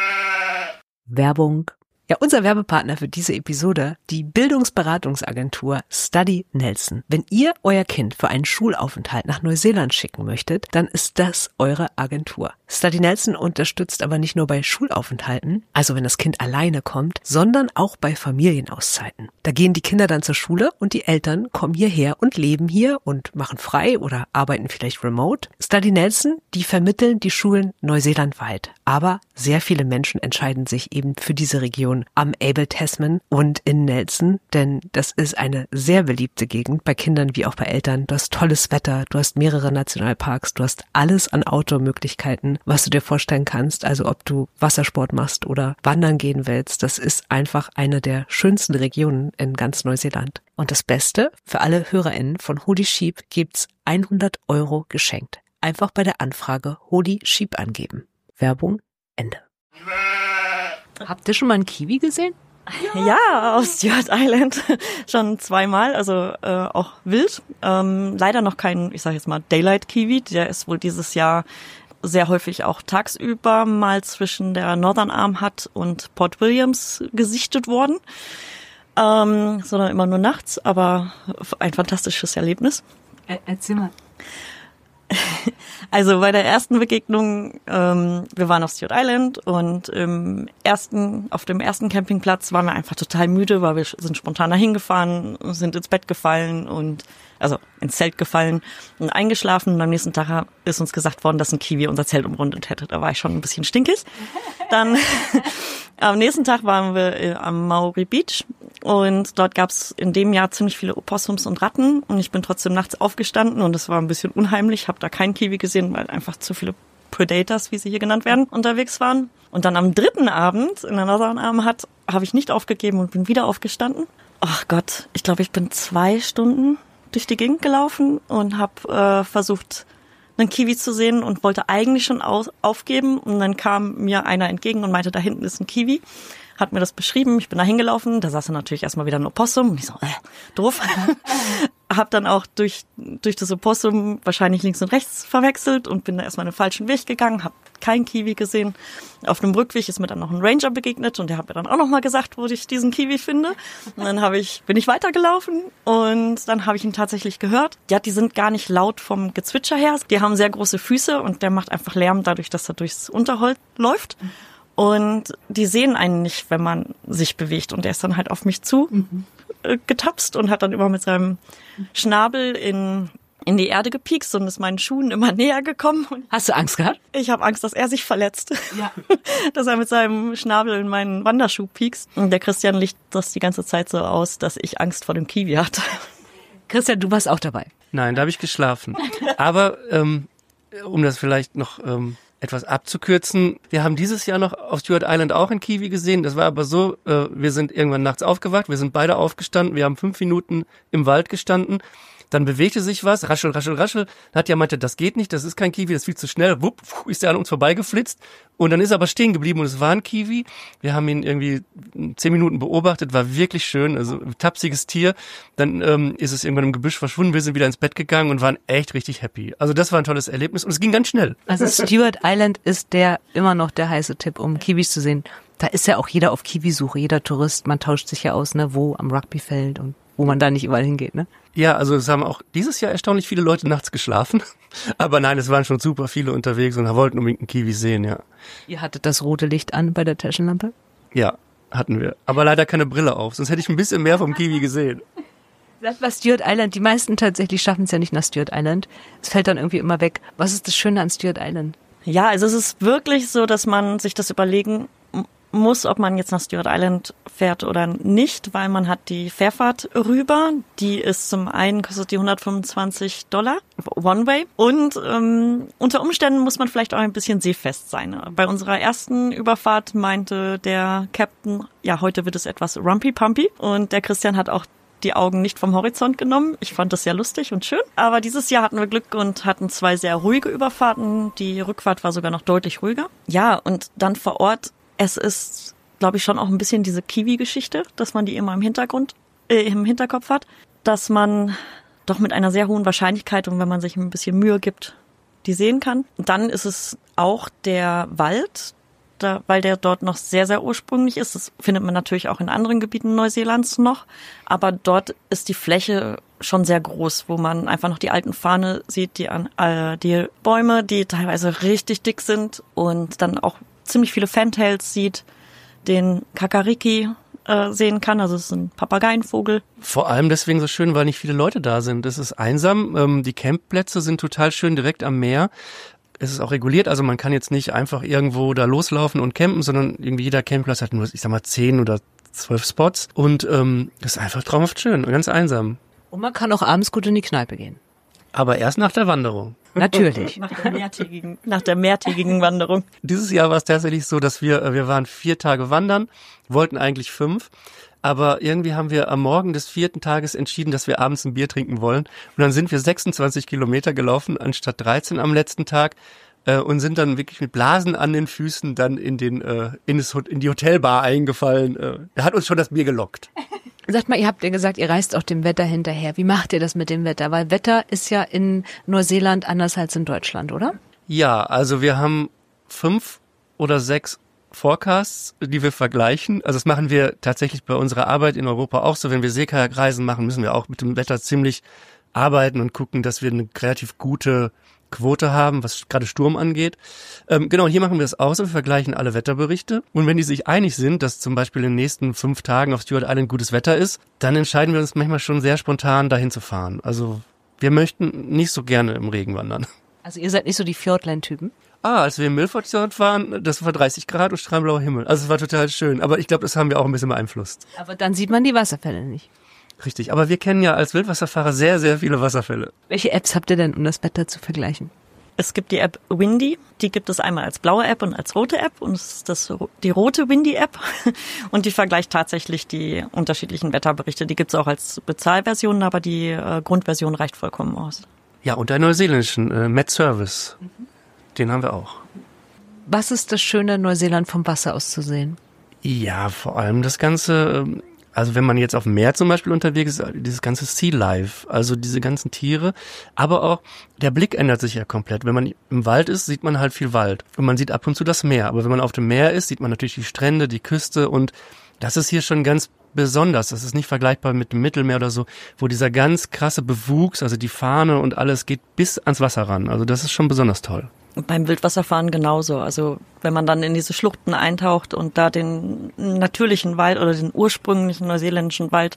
Werbung. Ja, unser Werbepartner für diese Episode, die Bildungsberatungsagentur Study Nelson. Wenn ihr euer Kind für einen Schulaufenthalt nach Neuseeland schicken möchtet, dann ist das eure Agentur. Study Nelson unterstützt aber nicht nur bei Schulaufenthalten, also wenn das Kind alleine kommt, sondern auch bei Familienauszeiten. Da gehen die Kinder dann zur Schule und die Eltern kommen hierher und leben hier und machen frei oder arbeiten vielleicht remote. Study Nelson, die vermitteln die Schulen neuseelandweit. Aber sehr viele Menschen entscheiden sich eben für diese Region am Abel Tasman und in Nelson, denn das ist eine sehr beliebte Gegend bei Kindern wie auch bei Eltern. Du hast tolles Wetter, du hast mehrere Nationalparks, du hast alles an Outdoor-Möglichkeiten, was du dir vorstellen kannst. Also ob du Wassersport machst oder wandern gehen willst, das ist einfach eine der schönsten Regionen in ganz Neuseeland. Und das Beste, für alle HörerInnen von Holy Sheep gibt's 100 € geschenkt. Einfach bei der Anfrage Holy Sheep angeben. Werbung, Ende. Habt ihr schon mal einen Kiwi gesehen? Ja, auf Stewart Island schon 2-mal, also auch wild. Leider noch kein, ich sage jetzt mal, Daylight Kiwi. Der ist wohl dieses Jahr sehr häufig auch tagsüber mal zwischen der Northern Arm Hut und Port Williams gesichtet worden. Sondern immer nur nachts, aber ein fantastisches Erlebnis. Erzähl mal. Also bei der ersten Begegnung, wir waren auf Stewart Island und auf dem ersten Campingplatz waren wir einfach total müde, weil wir sind spontan dahin gefahren, sind ins Bett gefallen also ins Zelt gefallen und eingeschlafen. Und am nächsten Tag ist uns gesagt worden, dass ein Kiwi unser Zelt umrundet hätte. Da war ich schon ein bisschen stinkig. Dann am nächsten Tag waren wir am Maori Beach und dort gab es in dem Jahr ziemlich viele Opossums und Ratten und ich bin trotzdem nachts aufgestanden und es war ein bisschen unheimlich. Habe da keinen Kiwi gesehen, weil einfach zu viele Predators, wie sie hier genannt werden, unterwegs waren. Und dann am 3. Abend in der Northern Arm Hut habe ich nicht aufgegeben und bin wieder aufgestanden. Ach Gott, ich glaube, ich bin 2 Stunden durch die Gegend gelaufen und habe versucht, einen Kiwi zu sehen und wollte eigentlich schon aufgeben. Und dann kam mir einer entgegen und meinte, da hinten ist ein Kiwi. Hat mir das beschrieben, ich bin da hingelaufen, da saß dann natürlich erstmal wieder ein Opossum und ich so, doof. Hab dann auch durch das Opossum wahrscheinlich links und rechts verwechselt und bin da erstmal den falschen Weg gegangen, hab kein Kiwi gesehen. Auf dem Rückweg ist mir dann noch ein Ranger begegnet und der hat mir dann auch nochmal gesagt, wo ich diesen Kiwi finde. Und dann bin ich weitergelaufen und dann habe ich ihn tatsächlich gehört. Ja, die sind gar nicht laut vom Gezwitscher her. Die haben sehr große Füße und der macht einfach Lärm dadurch, dass er durchs Unterholz läuft. Und die sehen einen nicht, wenn man sich bewegt. Und der ist dann halt auf mich zu getapst und hat dann immer mit seinem Schnabel in die Erde gepiekst und ist meinen Schuhen immer näher gekommen. Hast du Angst gehabt? Ich habe Angst, dass er sich verletzt. Ja. Dass er mit seinem Schnabel in meinen Wanderschuh piekst. Und der Christian legt das die ganze Zeit so aus, dass ich Angst vor dem Kiwi hatte. Christian, du warst auch dabei. Nein, da habe ich geschlafen. Aber um das vielleicht noch etwas abzukürzen, wir haben dieses Jahr noch auf Stewart Island auch ein Kiwi gesehen. Das war aber so, wir sind irgendwann nachts aufgewacht, wir sind beide aufgestanden, wir haben 5 Minuten im Wald gestanden. Dann bewegte sich was, raschel, raschel, raschel. Nadja meinte, das geht nicht, das ist kein Kiwi, das ist viel zu schnell. Wupp, ist er an uns vorbeigeflitzt. Und dann ist er aber stehen geblieben und es war ein Kiwi. Wir haben ihn irgendwie 10 Minuten beobachtet, war wirklich schön, also ein tapsiges Tier. Dann ist es irgendwann im Gebüsch verschwunden, wir sind wieder ins Bett gegangen und waren echt richtig happy. Also das war ein tolles Erlebnis und es ging ganz schnell. Also Stewart Island ist immer noch der heiße Tipp, um Kiwis zu sehen. Da ist ja auch jeder auf Kiwisuche, jeder Tourist, man tauscht sich ja aus, ne, wo am Rugbyfeld und wo man da nicht überall hingeht, ne? Ja, also es haben auch dieses Jahr erstaunlich viele Leute nachts geschlafen. Aber nein, es waren schon super viele unterwegs und wollten unbedingt einen Kiwi sehen, ja. Ihr hattet das rote Licht an bei der Taschenlampe? Ja, hatten wir. Aber leider keine Brille auf, sonst hätte ich ein bisschen mehr vom Kiwi gesehen. Das war Stewart Island. Die meisten tatsächlich schaffen es ja nicht nach Stewart Island. Es fällt dann irgendwie immer weg. Was ist das Schöne an Stewart Island? Ja, also es ist wirklich so, dass man sich das überlegen muss, ob man jetzt nach Stewart Island fährt oder nicht, weil man hat die Fährfahrt rüber. Die ist zum einen, kostet die $125, One Way. Und unter Umständen muss man vielleicht auch ein bisschen seefest sein. Bei unserer ersten Überfahrt meinte der Captain, ja, heute wird es etwas rumpy-pumpy. Und der Christian hat auch die Augen nicht vom Horizont genommen. Ich fand das sehr lustig und schön. Aber dieses Jahr hatten wir Glück und hatten 2 sehr ruhige Überfahrten. Die Rückfahrt war sogar noch deutlich ruhiger. Ja, und dann vor Ort, es ist, glaube ich, schon auch ein bisschen diese Kiwi-Geschichte, dass man die immer im Hinterkopf hat, dass man doch mit einer sehr hohen Wahrscheinlichkeit und wenn man sich ein bisschen Mühe gibt, die sehen kann. Und dann ist es auch der Wald, weil der dort noch sehr, sehr ursprünglich ist. Das findet man natürlich auch in anderen Gebieten Neuseelands noch. Aber dort ist die Fläche schon sehr groß, wo man einfach noch die alten Farne sieht, die Bäume, die teilweise richtig dick sind und dann auch ziemlich viele Fantails sieht, den Kakariki sehen kann, also es ist ein Papageienvogel. Vor allem deswegen so schön, weil nicht viele Leute da sind. Es ist einsam, die Campplätze sind total schön direkt am Meer. Es ist auch reguliert, also man kann jetzt nicht einfach irgendwo da loslaufen und campen, sondern irgendwie jeder Campplatz hat nur, 10 oder 12 Spots und das ist einfach traumhaft schön und ganz einsam. Und man kann auch abends gut in die Kneipe gehen. Aber erst nach der Wanderung. Natürlich. Nach der mehrtägigen Wanderung. Dieses Jahr war es tatsächlich so, dass wir waren 4 Tage wandern, wollten eigentlich 5, aber irgendwie haben wir am Morgen des 4. Tages entschieden, dass wir abends ein Bier trinken wollen. Und dann sind wir 26 Kilometer gelaufen, anstatt 13 am letzten Tag, und sind dann wirklich mit Blasen an den Füßen dann in die Hotelbar eingefallen. Da hat uns schon das Bier gelockt. Sagt mal, ihr habt ja gesagt, ihr reist auch dem Wetter hinterher. Wie macht ihr das mit dem Wetter? Weil Wetter ist ja in Neuseeland anders als in Deutschland, oder? Ja, also wir haben 5 oder 6 Forecasts, die wir vergleichen. Also das machen wir tatsächlich bei unserer Arbeit in Europa auch so. Wenn wir Seekajakreisen machen, müssen wir auch mit dem Wetter ziemlich arbeiten und gucken, dass wir eine relativ gute Quote haben, was gerade Sturm angeht. Genau, hier machen wir es auch so. Wir vergleichen alle Wetterberichte. Und wenn die sich einig sind, dass zum Beispiel in den nächsten 5 Tagen auf Stewart Island gutes Wetter ist, dann entscheiden wir uns manchmal schon sehr spontan, dahin zu fahren. Also wir möchten nicht so gerne im Regen wandern. Also ihr seid nicht so die Fjordland-Typen? Als wir in Milford Fjord waren, das war 30 Grad und strahlblauer Himmel. Also es war total schön. Aber ich glaube, das haben wir auch ein bisschen beeinflusst. Aber dann sieht man die Wasserfälle nicht. Richtig, aber wir kennen ja als Wildwasserfahrer sehr, sehr viele Wasserfälle. Welche Apps habt ihr denn, um das Wetter zu vergleichen? Es gibt die App Windy, die gibt es einmal als blaue App und als rote App und es ist die rote Windy-App und die vergleicht tatsächlich die unterschiedlichen Wetterberichte. Die gibt es auch als Bezahlversion, aber die Grundversion reicht vollkommen aus. Ja, und der neuseeländischen Met Service, den haben wir auch. Was ist das Schöne, Neuseeland vom Wasser aus zu sehen? Ja, vor allem das Ganze, also wenn man jetzt auf dem Meer zum Beispiel unterwegs ist, dieses ganze Sea Life, also diese ganzen Tiere, aber auch der Blick ändert sich ja komplett. Wenn man im Wald ist, sieht man halt viel Wald und man sieht ab und zu das Meer. Aber wenn man auf dem Meer ist, sieht man natürlich die Strände, die Küste und das ist hier schon ganz besonders. Das ist nicht vergleichbar mit dem Mittelmeer oder so, wo dieser ganz krasse Bewuchs, also die Fahne und alles geht bis ans Wasser ran. Also das ist schon besonders toll. Und beim Wildwasserfahren genauso. Also wenn man dann in diese Schluchten eintaucht und da den natürlichen Wald oder den ursprünglichen neuseeländischen Wald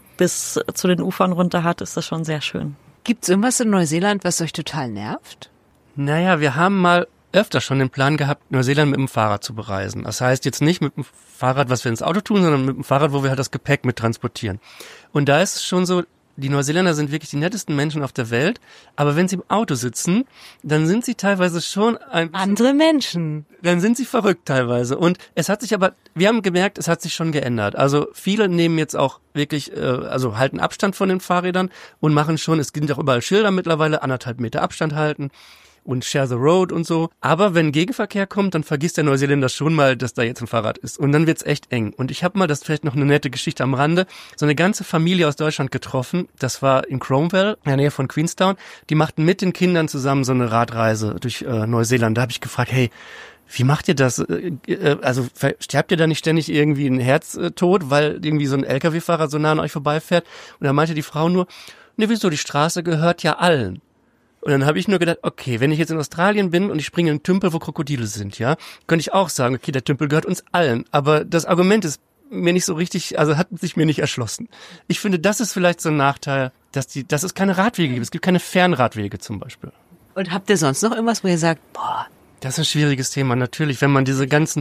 bis zu den Ufern runter hat, ist das schon sehr schön. Gibt's irgendwas in Neuseeland, was euch total nervt? Naja, wir haben mal öfter schon den Plan gehabt, Neuseeland mit dem Fahrrad zu bereisen. Das heißt jetzt nicht mit dem Fahrrad, was wir ins Auto tun, sondern mit dem Fahrrad, wo wir halt das Gepäck mit transportieren. Und da ist es schon so, die Neuseeländer sind wirklich die nettesten Menschen auf der Welt, aber wenn sie im Auto sitzen, dann sind sie teilweise schon ein bisschen, andere Menschen. Dann sind sie verrückt teilweise. Und es hat sich aber, wir haben gemerkt, es hat sich schon geändert. Also viele nehmen jetzt auch wirklich, also halten Abstand von den Fahrrädern und machen schon, es gibt auch überall Schilder mittlerweile, 1,5 Meter Abstand halten und Share the Road und so. Aber wenn Gegenverkehr kommt, dann vergisst der Neuseeländer schon mal, dass da jetzt ein Fahrrad ist. Und dann wird's echt eng. Und ich habe mal, das ist vielleicht noch eine nette Geschichte am Rande, so eine ganze Familie aus Deutschland getroffen. Das war in Cromwell, in der Nähe von Queenstown. Die machten mit den Kindern zusammen so eine Radreise durch Neuseeland. Da habe ich gefragt, hey, wie macht ihr das? Also sterbt ihr da nicht ständig irgendwie ein Herztod, weil irgendwie so ein LKW-Fahrer so nah an euch vorbeifährt? Und da meinte die Frau nur, ne, wieso, die Straße gehört ja allen. Und dann habe ich nur gedacht, okay, wenn ich jetzt in Australien bin und ich springe in einen Tümpel, wo Krokodile sind, ja, könnte ich auch sagen, okay, der Tümpel gehört uns allen. Aber das Argument ist mir nicht so richtig, also hat sich mir nicht erschlossen. Ich finde, das ist vielleicht so ein Nachteil, dass es keine Radwege gibt. Es gibt keine Fernradwege zum Beispiel. Und habt ihr sonst noch irgendwas, wo ihr sagt, boah, das ist ein schwieriges Thema, natürlich, wenn man diese ganzen,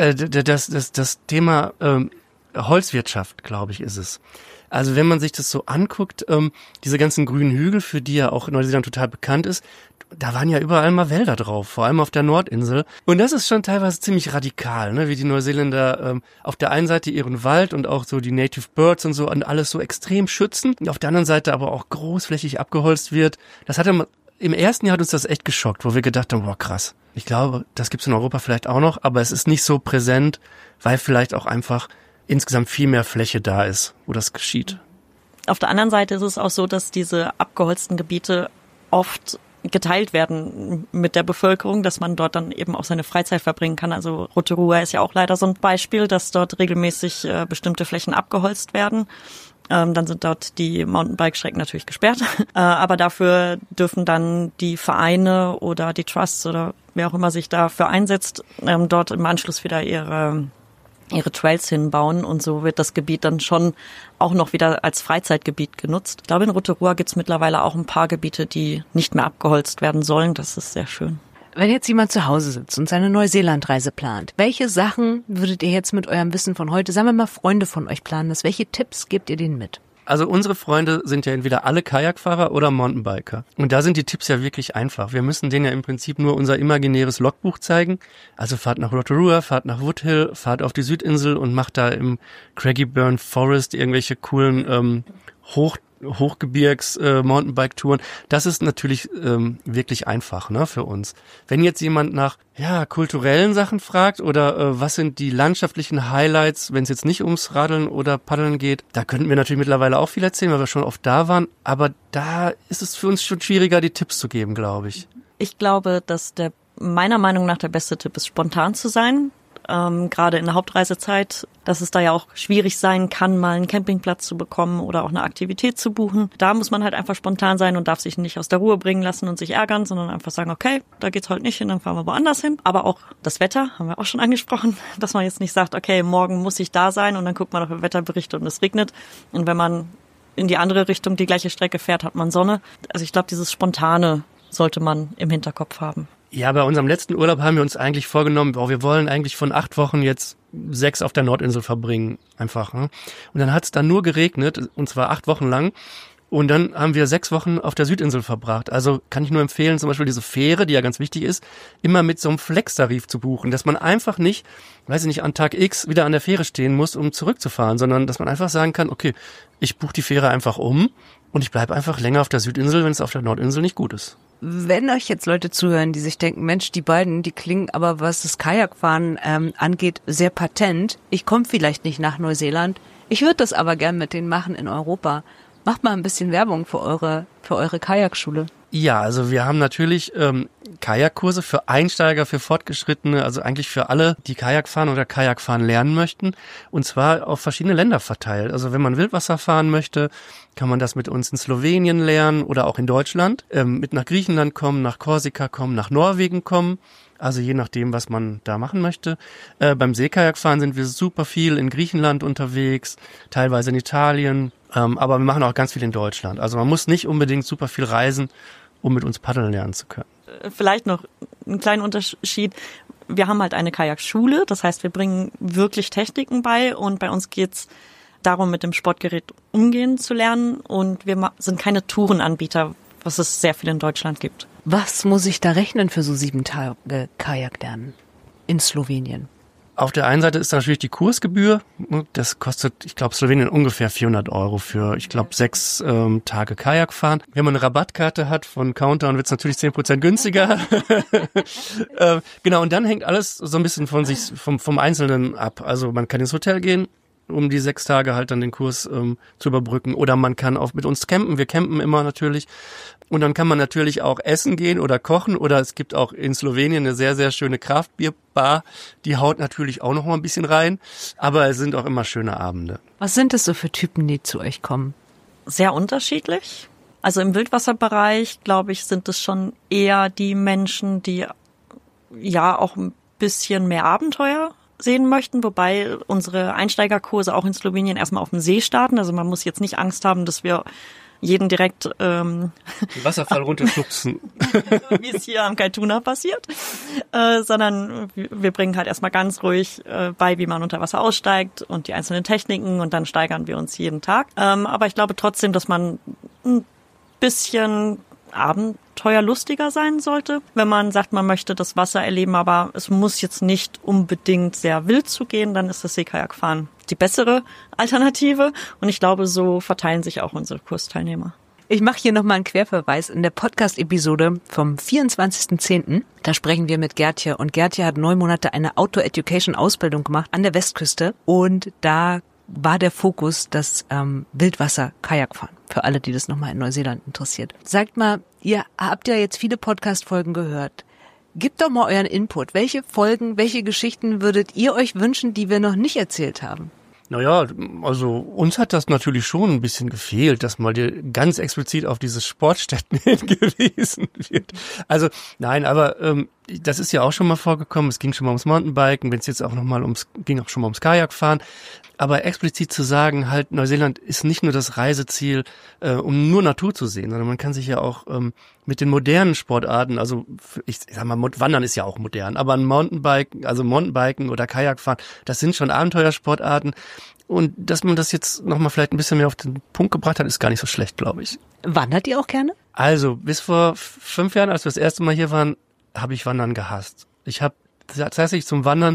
das Thema Holzwirtschaft, glaube ich, ist es. Also wenn man sich das so anguckt, diese ganzen grünen Hügel, für die ja auch Neuseeland total bekannt ist, da waren ja überall mal Wälder drauf, vor allem auf der Nordinsel. Und das ist schon teilweise ziemlich radikal, ne? Wie die Neuseeländer auf der einen Seite ihren Wald und auch so die Native Birds und so und alles so extrem schützen. Und auf der anderen Seite aber auch großflächig abgeholzt wird. Das hatte im ersten Jahr hat uns das echt geschockt, wo wir gedacht haben, boah, krass. Ich glaube, das gibt's in Europa vielleicht auch noch, aber es ist nicht so präsent, weil vielleicht auch einfach insgesamt viel mehr Fläche da ist, wo das geschieht. Auf der anderen Seite ist es auch so, dass diese abgeholzten Gebiete oft geteilt werden mit der Bevölkerung, dass man dort dann eben auch seine Freizeit verbringen kann. Also Rotorua ist ja auch leider so ein Beispiel, dass dort regelmäßig bestimmte Flächen abgeholzt werden. Dann sind dort die Mountainbike-Strecken natürlich gesperrt. Aber dafür dürfen dann die Vereine oder die Trusts oder wer auch immer sich dafür einsetzt, dort im Anschluss wieder ihre Trails hinbauen. Und so wird das Gebiet dann schon auch noch wieder als Freizeitgebiet genutzt. Ich glaube, in Rotorua gibt's mittlerweile auch ein paar Gebiete, die nicht mehr abgeholzt werden sollen. Das ist sehr schön. Wenn jetzt jemand zu Hause sitzt und seine Neuseeland-Reise plant, welche Sachen würdet ihr jetzt mit eurem Wissen von heute, sagen wir mal Freunde von euch planen das, welche Tipps gebt ihr denen mit? Also unsere Freunde sind ja entweder alle Kajakfahrer oder Mountainbiker. Und da sind die Tipps ja wirklich einfach. Wir müssen denen ja im Prinzip nur unser imaginäres Logbuch zeigen. Also fahrt nach Rotorua, fahrt nach Woodhill, fahrt auf die Südinsel und macht da im Craigieburn Forest irgendwelche coolen Hochgebirgs-Mountainbike-Touren. Das ist natürlich wirklich einfach, ne, für uns. Wenn jetzt jemand nach kulturellen Sachen fragt oder was sind die landschaftlichen Highlights, wenn es jetzt nicht ums Radeln oder Paddeln geht, da könnten wir natürlich mittlerweile auch viel erzählen, weil wir schon oft da waren. Aber da ist es für uns schon schwieriger, die Tipps zu geben, glaube ich. Ich glaube, dass meiner Meinung nach der beste Tipp ist, spontan zu sein. Gerade in der Hauptreisezeit, dass es da ja auch schwierig sein kann, mal einen Campingplatz zu bekommen oder auch eine Aktivität zu buchen. Da muss man halt einfach spontan sein und darf sich nicht aus der Ruhe bringen lassen und sich ärgern, sondern einfach sagen, okay, da geht's heute nicht hin, dann fahren wir woanders hin. Aber auch das Wetter, haben wir auch schon angesprochen, dass man jetzt nicht sagt, okay, morgen muss ich da sein und dann guckt man auf den Wetterbericht und es regnet. Und wenn man in die andere Richtung die gleiche Strecke fährt, hat man Sonne. Also ich glaube, dieses Spontane sollte man im Hinterkopf haben. Ja, bei unserem letzten Urlaub haben wir uns eigentlich vorgenommen, wir wollen eigentlich von 8 Wochen jetzt 6 auf der Nordinsel verbringen, einfach. Ne? Und dann hat es dann nur geregnet, und zwar 8 Wochen lang. Und dann haben wir 6 Wochen auf der Südinsel verbracht. Also kann ich nur empfehlen, zum Beispiel diese Fähre, die ja ganz wichtig ist, immer mit so einem Flex-Tarif zu buchen, dass man einfach nicht, an Tag X wieder an der Fähre stehen muss, um zurückzufahren, sondern dass man einfach sagen kann, okay, ich buche die Fähre einfach um und ich bleibe einfach länger auf der Südinsel, wenn es auf der Nordinsel nicht gut ist. Wenn euch jetzt Leute zuhören, die sich denken, Mensch, die beiden, die klingen aber, was das Kajakfahren angeht, sehr patent. Ich komme vielleicht nicht nach Neuseeland. Ich würde das aber gern mit denen machen in Europa. Macht mal ein bisschen Werbung für eure Kajakschule. Ja, also wir haben natürlich Kajakkurse für Einsteiger, für Fortgeschrittene, also eigentlich für alle, die Kajak fahren oder Kajakfahren lernen möchten. Und zwar auf verschiedene Länder verteilt. Also wenn man Wildwasser fahren möchte, kann man das mit uns in Slowenien lernen oder auch in Deutschland. Mit nach Griechenland kommen, nach Korsika kommen, nach Norwegen kommen. Also je nachdem, was man da machen möchte. Beim Seekajakfahren sind wir super viel in Griechenland unterwegs, teilweise in Italien. Aber wir machen auch ganz viel in Deutschland. Also man muss nicht unbedingt super viel reisen, um mit uns paddeln lernen zu können. Vielleicht noch einen kleinen Unterschied. Wir haben halt eine Kajakschule, das heißt, wir bringen wirklich Techniken bei und bei uns geht's darum, mit dem Sportgerät umgehen zu lernen. Und wir sind keine Tourenanbieter, was es sehr viel in Deutschland gibt. Was muss ich da rechnen für so 7 Tage Kajak lernen in Slowenien? Auf der einen Seite ist natürlich die Kursgebühr. Das kostet, ich glaube, Slowenien ungefähr 400 € für, ich glaube, 6 Tage Kajak fahren. Wenn man eine Rabattkarte hat von Countdown, wird es natürlich 10% günstiger. Genau, und dann hängt alles so ein bisschen von sich, vom Einzelnen ab. Also man kann ins Hotel gehen, um die 6 Tage halt dann den Kurs zu überbrücken. Oder man kann auch mit uns campen. Wir campen immer natürlich. Und dann kann man natürlich auch essen gehen oder kochen. Oder es gibt auch in Slowenien eine sehr, sehr schöne Kraftbierbar. Die haut natürlich auch noch mal ein bisschen rein. Aber es sind auch immer schöne Abende. Was sind das so für Typen, die zu euch kommen? Sehr unterschiedlich. Also im Wildwasserbereich, glaube ich, sind es schon eher die Menschen, die ja auch ein bisschen mehr Abenteuer sehen möchten, wobei unsere Einsteigerkurse auch in Slowenien erstmal auf dem See starten. Also man muss jetzt nicht Angst haben, dass wir jeden direkt den Wasserfall runterschubsen, wie es hier am Kaituna passiert, sondern wir bringen halt erstmal ganz ruhig bei, wie man unter Wasser aussteigt und die einzelnen Techniken und dann steigern wir uns jeden Tag. Aber ich glaube trotzdem, dass man ein bisschen abenteuerlustiger sein sollte, wenn man sagt, man möchte das Wasser erleben, aber es muss jetzt nicht unbedingt sehr wild zugehen, dann ist das Seekajakfahren die bessere Alternative und ich glaube, so verteilen sich auch unsere Kursteilnehmer. Ich mache hier nochmal einen Querverweis in der Podcast-Episode vom 24.10. Da sprechen wir mit Gertje und Gertje hat 9 Monate eine Outdoor-Education-Ausbildung gemacht an der Westküste und da war der Fokus das Wildwasser-Kajakfahren. Für alle, die das nochmal in Neuseeland interessiert. Sagt mal, ihr habt ja jetzt viele Podcast-Folgen gehört. Gebt doch mal euren Input. Welche Folgen, welche Geschichten würdet ihr euch wünschen, die wir noch nicht erzählt haben? Naja, also uns hat das natürlich schon ein bisschen gefehlt, dass mal ganz explizit auf diese Sportstätten hingewiesen wird. Also nein, aber das ist ja auch schon mal vorgekommen. Es ging schon mal ums Mountainbiken, wenn es jetzt auch nochmal ging auch schon mal ums Kajakfahren. Aber explizit zu sagen, halt Neuseeland ist nicht nur das Reiseziel, um nur Natur zu sehen, sondern man kann sich ja auch mit den modernen Sportarten, also ich sag mal, Wandern ist ja auch modern, aber ein Mountainbiken oder Kajakfahren, das sind schon Abenteuersportarten. Und dass man das jetzt nochmal vielleicht ein bisschen mehr auf den Punkt gebracht hat, ist gar nicht so schlecht, glaube ich. Wandert ihr auch gerne? Also, bis vor 5 Jahren, als wir das erste Mal hier waren, habe ich Wandern gehasst. Ich habe tatsächlich zum Wandern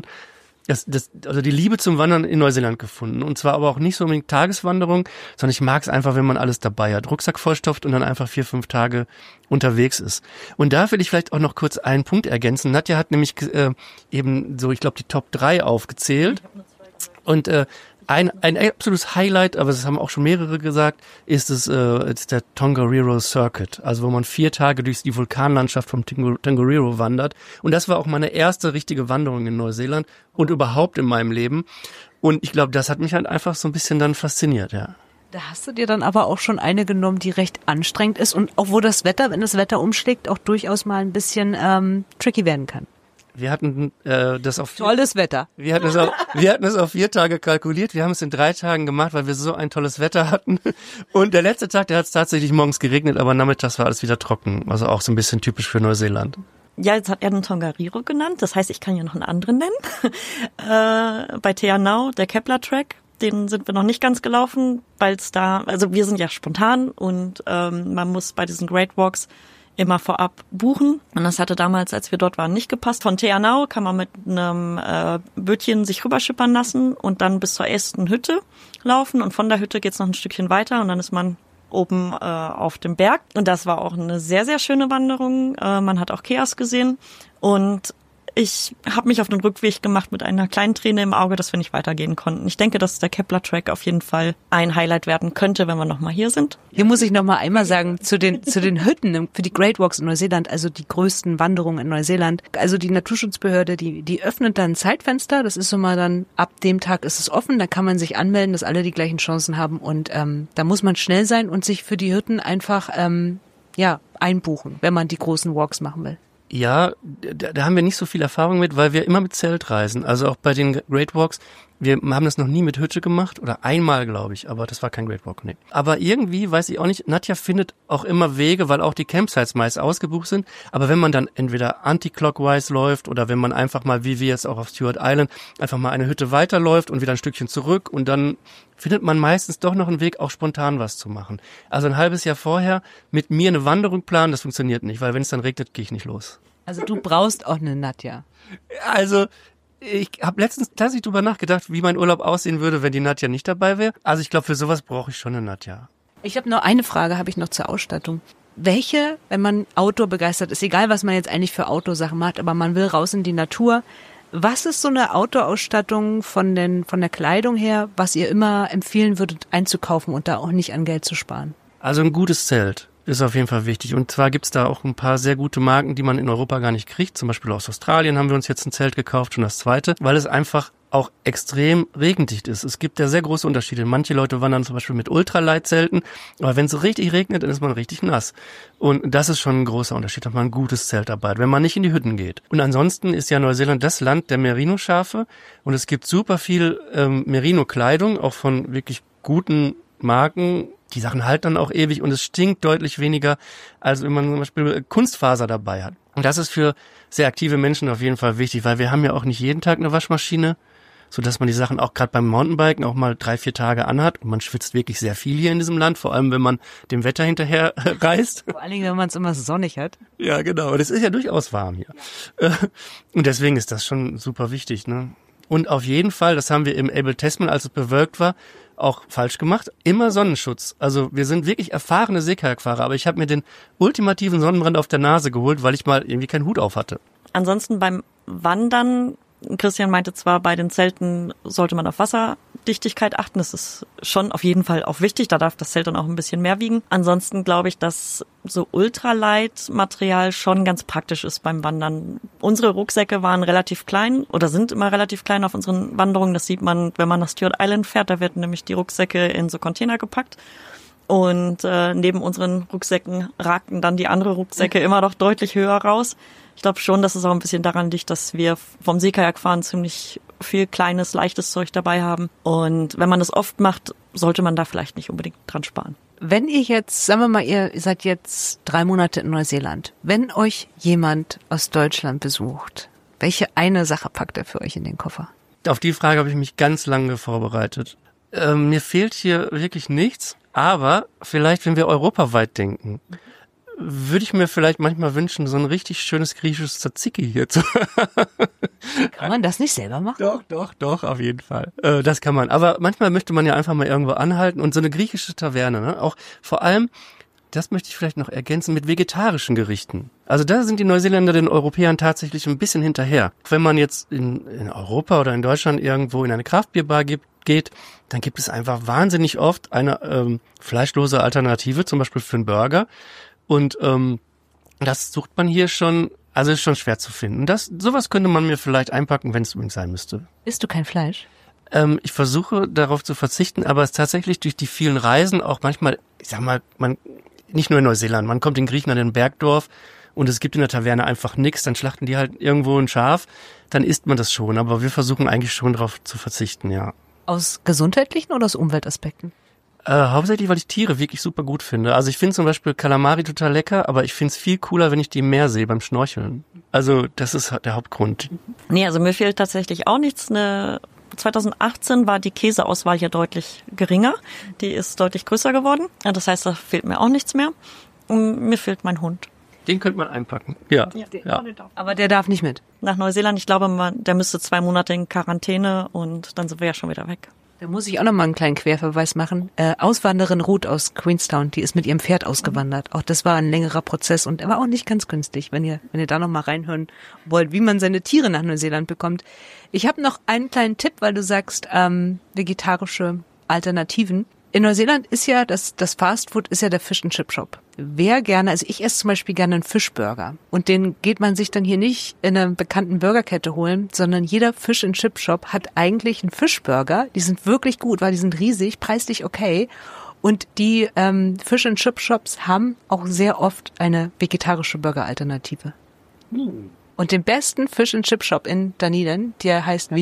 also die Liebe zum Wandern in Neuseeland gefunden. Und zwar aber auch nicht so unbedingt Tageswanderung, sondern ich mag es einfach, wenn man alles dabei hat. Rucksack vollstopft und dann einfach 4-5 Tage unterwegs ist. Und da will ich vielleicht auch noch kurz einen Punkt ergänzen. Nadja hat nämlich eben so, ich glaube, die Top 3 aufgezählt. Und ein absolutes Highlight, aber das haben auch schon mehrere gesagt, ist der Tongariro Circuit, also wo man 4 Tage durch die Vulkanlandschaft vom Tongariro wandert. Und das war auch meine erste richtige Wanderung in Neuseeland und überhaupt in meinem Leben. Und ich glaube, das hat mich halt einfach so ein bisschen dann fasziniert, ja. Da hast du dir dann aber auch schon eine genommen, die recht anstrengend ist und auch wo das Wetter, wenn das Wetter umschlägt, auch durchaus mal ein bisschen tricky werden kann. Wir hatten das auf tolles Wetter. Wir hatten es auf 4 Tage kalkuliert. Wir haben es in 3 Tagen gemacht, weil wir so ein tolles Wetter hatten. Und der letzte Tag, da hat es tatsächlich morgens geregnet, aber nachmittags war alles wieder trocken. Also auch so ein bisschen typisch für Neuseeland. Ja, jetzt hat er den Tongariro genannt. Das heißt, ich kann ja noch einen anderen nennen. Bei Te Anau, der Kepler Track. Den sind wir noch nicht ganz gelaufen, weil es da, also wir sind ja spontan und man muss bei diesen Great Walks immer vorab buchen. Und das hatte damals, als wir dort waren, nicht gepasst. Von Te Anau kann man mit einem Bötchen sich rüberschippern lassen und dann bis zur ersten Hütte laufen. Und von der Hütte geht's noch ein Stückchen weiter und dann ist man oben auf dem Berg. Und das war auch eine sehr, sehr schöne Wanderung. Man hat auch Keas gesehen. Und ich habe mich auf den Rückweg gemacht mit einer kleinen Träne im Auge, dass wir nicht weitergehen konnten. Ich denke, dass der Kepler Track auf jeden Fall ein Highlight werden könnte, wenn wir nochmal hier sind. Hier muss ich nochmal einmal sagen, zu den Hütten für die Great Walks in Neuseeland, also die größten Wanderungen in Neuseeland. Also die Naturschutzbehörde, die öffnet dann ein Zeitfenster. Das ist so mal dann, ab dem Tag ist es offen. Da kann man sich anmelden, dass alle die gleichen Chancen haben. Und da muss man schnell sein und sich für die Hütten einfach einbuchen, wenn man die großen Walks machen will. Ja, da haben wir nicht so viel Erfahrung mit, weil wir immer mit Zelt reisen. Also auch bei den Great Walks, Wir haben das noch nie mit Hütte gemacht oder einmal, glaube ich, aber das war kein Great Walk, nee. Aber irgendwie, weiß ich auch nicht, Nadja findet auch immer Wege, weil auch die Campsites meist ausgebucht sind. Aber wenn man dann entweder anti-clockwise läuft oder wenn man einfach mal, wie wir jetzt auch auf Stewart Island, einfach mal eine Hütte weiterläuft und wieder ein Stückchen zurück und dann findet man meistens doch noch einen Weg, auch spontan was zu machen. Also ein halbes Jahr vorher mit mir eine Wanderung planen, das funktioniert nicht, weil wenn es dann regnet, gehe ich nicht los. Also du brauchst auch eine Nadja. Also ich habe letztens tatsächlich drüber nachgedacht, wie mein Urlaub aussehen würde, wenn die Nadja nicht dabei wäre. Also ich glaube, für sowas brauche ich schon eine Nadja. Ich habe noch eine Frage, habe ich noch zur Ausstattung. Welche, wenn man Outdoor begeistert ist, egal was man jetzt eigentlich für Outdoor-Sachen macht, aber man will raus in die Natur, was ist so eine Outdoor-Ausstattung von der Kleidung her, was ihr immer empfehlen würdet einzukaufen und da auch nicht an Geld zu sparen? Also ein gutes Zelt ist auf jeden Fall wichtig. Und zwar gibt's da auch ein paar sehr gute Marken, die man in Europa gar nicht kriegt. Zum Beispiel aus Australien haben wir uns jetzt ein Zelt gekauft, schon das zweite, weil es einfach auch extrem regendicht ist. Es gibt ja sehr große Unterschiede. Manche Leute wandern zum Beispiel mit Ultralight-Zelten, aber wenn es richtig regnet, dann ist man richtig nass. Und das ist schon ein großer Unterschied, dass man ein gutes Zelt dabei hat, wenn man nicht in die Hütten geht. Und ansonsten ist ja Neuseeland das Land der Merino-Schafe und es gibt super viel Merino-Kleidung, auch von wirklich guten Marken. Die Sachen halten dann auch ewig und es stinkt deutlich weniger, als wenn man zum Beispiel Kunstfaser dabei hat. Und das ist für sehr aktive Menschen auf jeden Fall wichtig, weil wir haben ja auch nicht jeden Tag eine Waschmaschine, so dass man die Sachen auch gerade beim Mountainbiken auch mal 3-4 Tage anhat. Und man schwitzt wirklich sehr viel hier in diesem Land, vor allem wenn man dem Wetter hinterher reist. Vor allen Dingen, wenn man es immer sonnig hat. Ja, genau. Das ist ja durchaus warm hier. Und deswegen ist das schon super wichtig, ne? Und auf jeden Fall, das haben wir im Abel Tasman, als es bewölkt war, auch falsch gemacht, immer Sonnenschutz. Also wir sind wirklich erfahrene Seekajakfahrer, aber ich habe mir den ultimativen Sonnenbrand auf der Nase geholt, weil ich mal irgendwie keinen Hut auf hatte. Ansonsten beim Wandern, Christian meinte zwar, bei den Zelten sollte man auf Wasserdichtigkeit achten. Das ist schon auf jeden Fall auch wichtig. Da darf das Zelt dann auch ein bisschen mehr wiegen. Ansonsten glaube ich, dass so Ultralight-Material schon ganz praktisch ist beim Wandern. Unsere Rucksäcke waren relativ klein oder sind immer relativ klein auf unseren Wanderungen. Das sieht man, wenn man nach Stewart Island fährt. Da werden nämlich die Rucksäcke in so Container gepackt. Und neben unseren Rucksäcken ragten dann die anderen Rucksäcke immer noch deutlich höher raus. Ich glaube schon, dass es auch ein bisschen daran liegt, dass wir vom Seekajakfahren ziemlich viel kleines, leichtes Zeug dabei haben. Und wenn man das oft macht, sollte man da vielleicht nicht unbedingt dran sparen. Wenn ihr jetzt, sagen wir mal, ihr seid jetzt 3 Monate in Neuseeland. Wenn euch jemand aus Deutschland besucht, welche eine Sache packt er für euch in den Koffer? Auf die Frage habe ich mich ganz lange vorbereitet. Mir fehlt hier wirklich nichts, aber vielleicht, wenn wir europaweit denken, würde ich mir vielleicht manchmal wünschen, so ein richtig schönes griechisches Tzatziki hier zu. Kann man das nicht selber machen? Doch, auf jeden Fall. Das kann man. Aber manchmal möchte man ja einfach mal irgendwo anhalten und so eine griechische Taverne, ne? Auch vor allem, das möchte ich vielleicht noch ergänzen, mit vegetarischen Gerichten. Also da sind die Neuseeländer den Europäern tatsächlich ein bisschen hinterher. Wenn man jetzt in Europa oder in Deutschland irgendwo in eine Craftbierbar geht, dann gibt es einfach wahnsinnig oft eine fleischlose Alternative, zum Beispiel für einen Burger. Und das sucht man hier schon, also ist schon schwer zu finden. Sowas könnte man mir vielleicht einpacken, wenn es übrigens sein müsste. Isst du kein Fleisch? Ich versuche darauf zu verzichten, aber es ist tatsächlich durch die vielen Reisen auch manchmal, ich sag mal, nicht nur in Neuseeland, man kommt in Griechenland in ein Bergdorf und es gibt in der Taverne einfach nichts, dann schlachten die halt irgendwo ein Schaf, dann isst man das schon, aber wir versuchen eigentlich schon darauf zu verzichten, ja. Aus gesundheitlichen oder aus Umweltaspekten? Hauptsächlich, weil ich Tiere wirklich super gut finde. Also ich finde zum Beispiel Kalamari total lecker, aber ich finde es viel cooler, wenn ich die im Meer sehe beim Schnorcheln. Also das ist der Hauptgrund. Nee, also mir fehlt tatsächlich auch nichts. 2018 war die Käseauswahl hier deutlich geringer. Die ist deutlich größer geworden. Das heißt, da fehlt mir auch nichts mehr. Und mir fehlt mein Hund. Den könnte man einpacken. Ja. Aber der darf nicht mit. Nach Neuseeland, ich glaube, der müsste 2 Monate in Quarantäne und dann sind wir ja schon wieder weg. Da muss ich auch noch mal einen kleinen Querverweis machen. Auswanderin Ruth aus Queenstown, die ist mit ihrem Pferd ausgewandert. Auch das war ein längerer Prozess und er war auch nicht ganz günstig, wenn ihr da noch mal reinhören wollt, wie man seine Tiere nach Neuseeland bekommt. Ich habe noch einen kleinen Tipp, weil du sagst, vegetarische Alternativen. In Neuseeland ist ja das Fastfood ist ja der Fish and Chip Shop. Wer gerne, also ich esse zum Beispiel gerne einen Fischburger und den geht man sich dann hier nicht in einer bekannten Burgerkette holen, sondern jeder Fish and Chip Shop hat eigentlich einen Fischburger. Die sind wirklich gut, weil die sind riesig, preislich okay. Und die Fish and Chip Shops haben auch sehr oft eine vegetarische Burgeralternative. Und den besten Fish and Chip Shop in Dunedin, der heißt wie?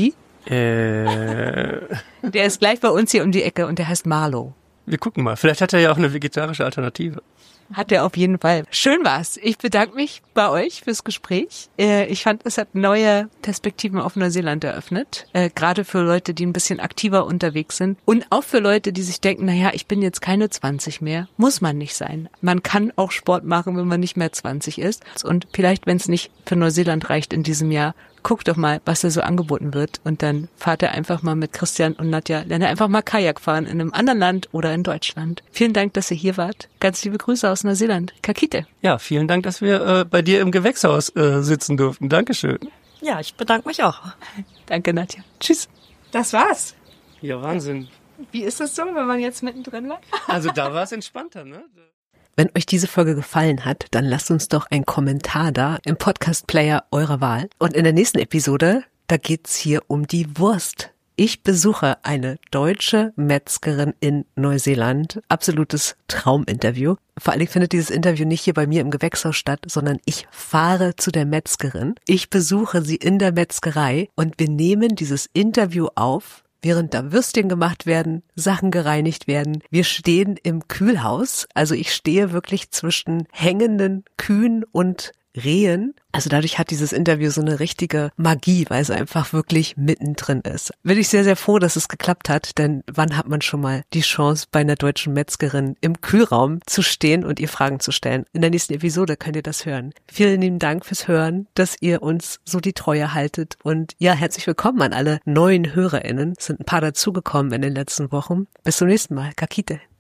Der ist gleich bei uns hier um die Ecke und der heißt Marlo. Wir gucken mal. Vielleicht hat er ja auch eine vegetarische Alternative. Hat er auf jeden Fall. Schön war's. Ich bedanke mich bei euch fürs Gespräch. Ich fand, es hat neue Perspektiven auf Neuseeland eröffnet. Gerade für Leute, die ein bisschen aktiver unterwegs sind. Und auch für Leute, die sich denken, naja, ich bin jetzt keine 20 mehr. Muss man nicht sein. Man kann auch Sport machen, wenn man nicht mehr 20 ist. Und vielleicht, wenn es nicht für Neuseeland reicht in diesem Jahr, guckt doch mal, was da so angeboten wird. Und dann fahrt ihr einfach mal mit Christian und Nadja, lernt ihr einfach mal Kajak fahren in einem anderen Land oder in Deutschland. Vielen Dank, dass ihr hier wart. Ganz liebe Grüße aus Neuseeland. Kakite. Ja, vielen Dank, dass wir bei dir im Gewächshaus sitzen durften. Dankeschön. Ja, ich bedanke mich auch. Danke, Nadja. Tschüss. Das war's. Ja, Wahnsinn. Wie ist das so, wenn man jetzt mittendrin war? Also da war es entspannter, ne? Wenn euch diese Folge gefallen hat, dann lasst uns doch einen Kommentar da im Podcast-Player eurer Wahl. Und in der nächsten Episode, da geht's hier um die Wurst. Ich besuche eine deutsche Metzgerin in Neuseeland. Absolutes Trauminterview. Vor allen Dingen findet dieses Interview nicht hier bei mir im Gewächshaus statt, sondern ich fahre zu der Metzgerin. Ich besuche sie in der Metzgerei und wir nehmen dieses Interview auf, während da Würstchen gemacht werden, Sachen gereinigt werden. Wir stehen im Kühlhaus, also ich stehe wirklich zwischen hängenden Kühen und Rehen. Also dadurch hat dieses Interview so eine richtige Magie, weil es einfach wirklich mittendrin ist. Bin ich sehr, sehr froh, dass es geklappt hat, denn wann hat man schon mal die Chance, bei einer deutschen Metzgerin im Kühlraum zu stehen und ihr Fragen zu stellen? In der nächsten Episode könnt ihr das hören. Vielen lieben Dank fürs Hören, dass ihr uns so die Treue haltet und ja, herzlich willkommen an alle neuen HörerInnen. Es sind ein paar dazugekommen in den letzten Wochen. Bis zum nächsten Mal. Kakite.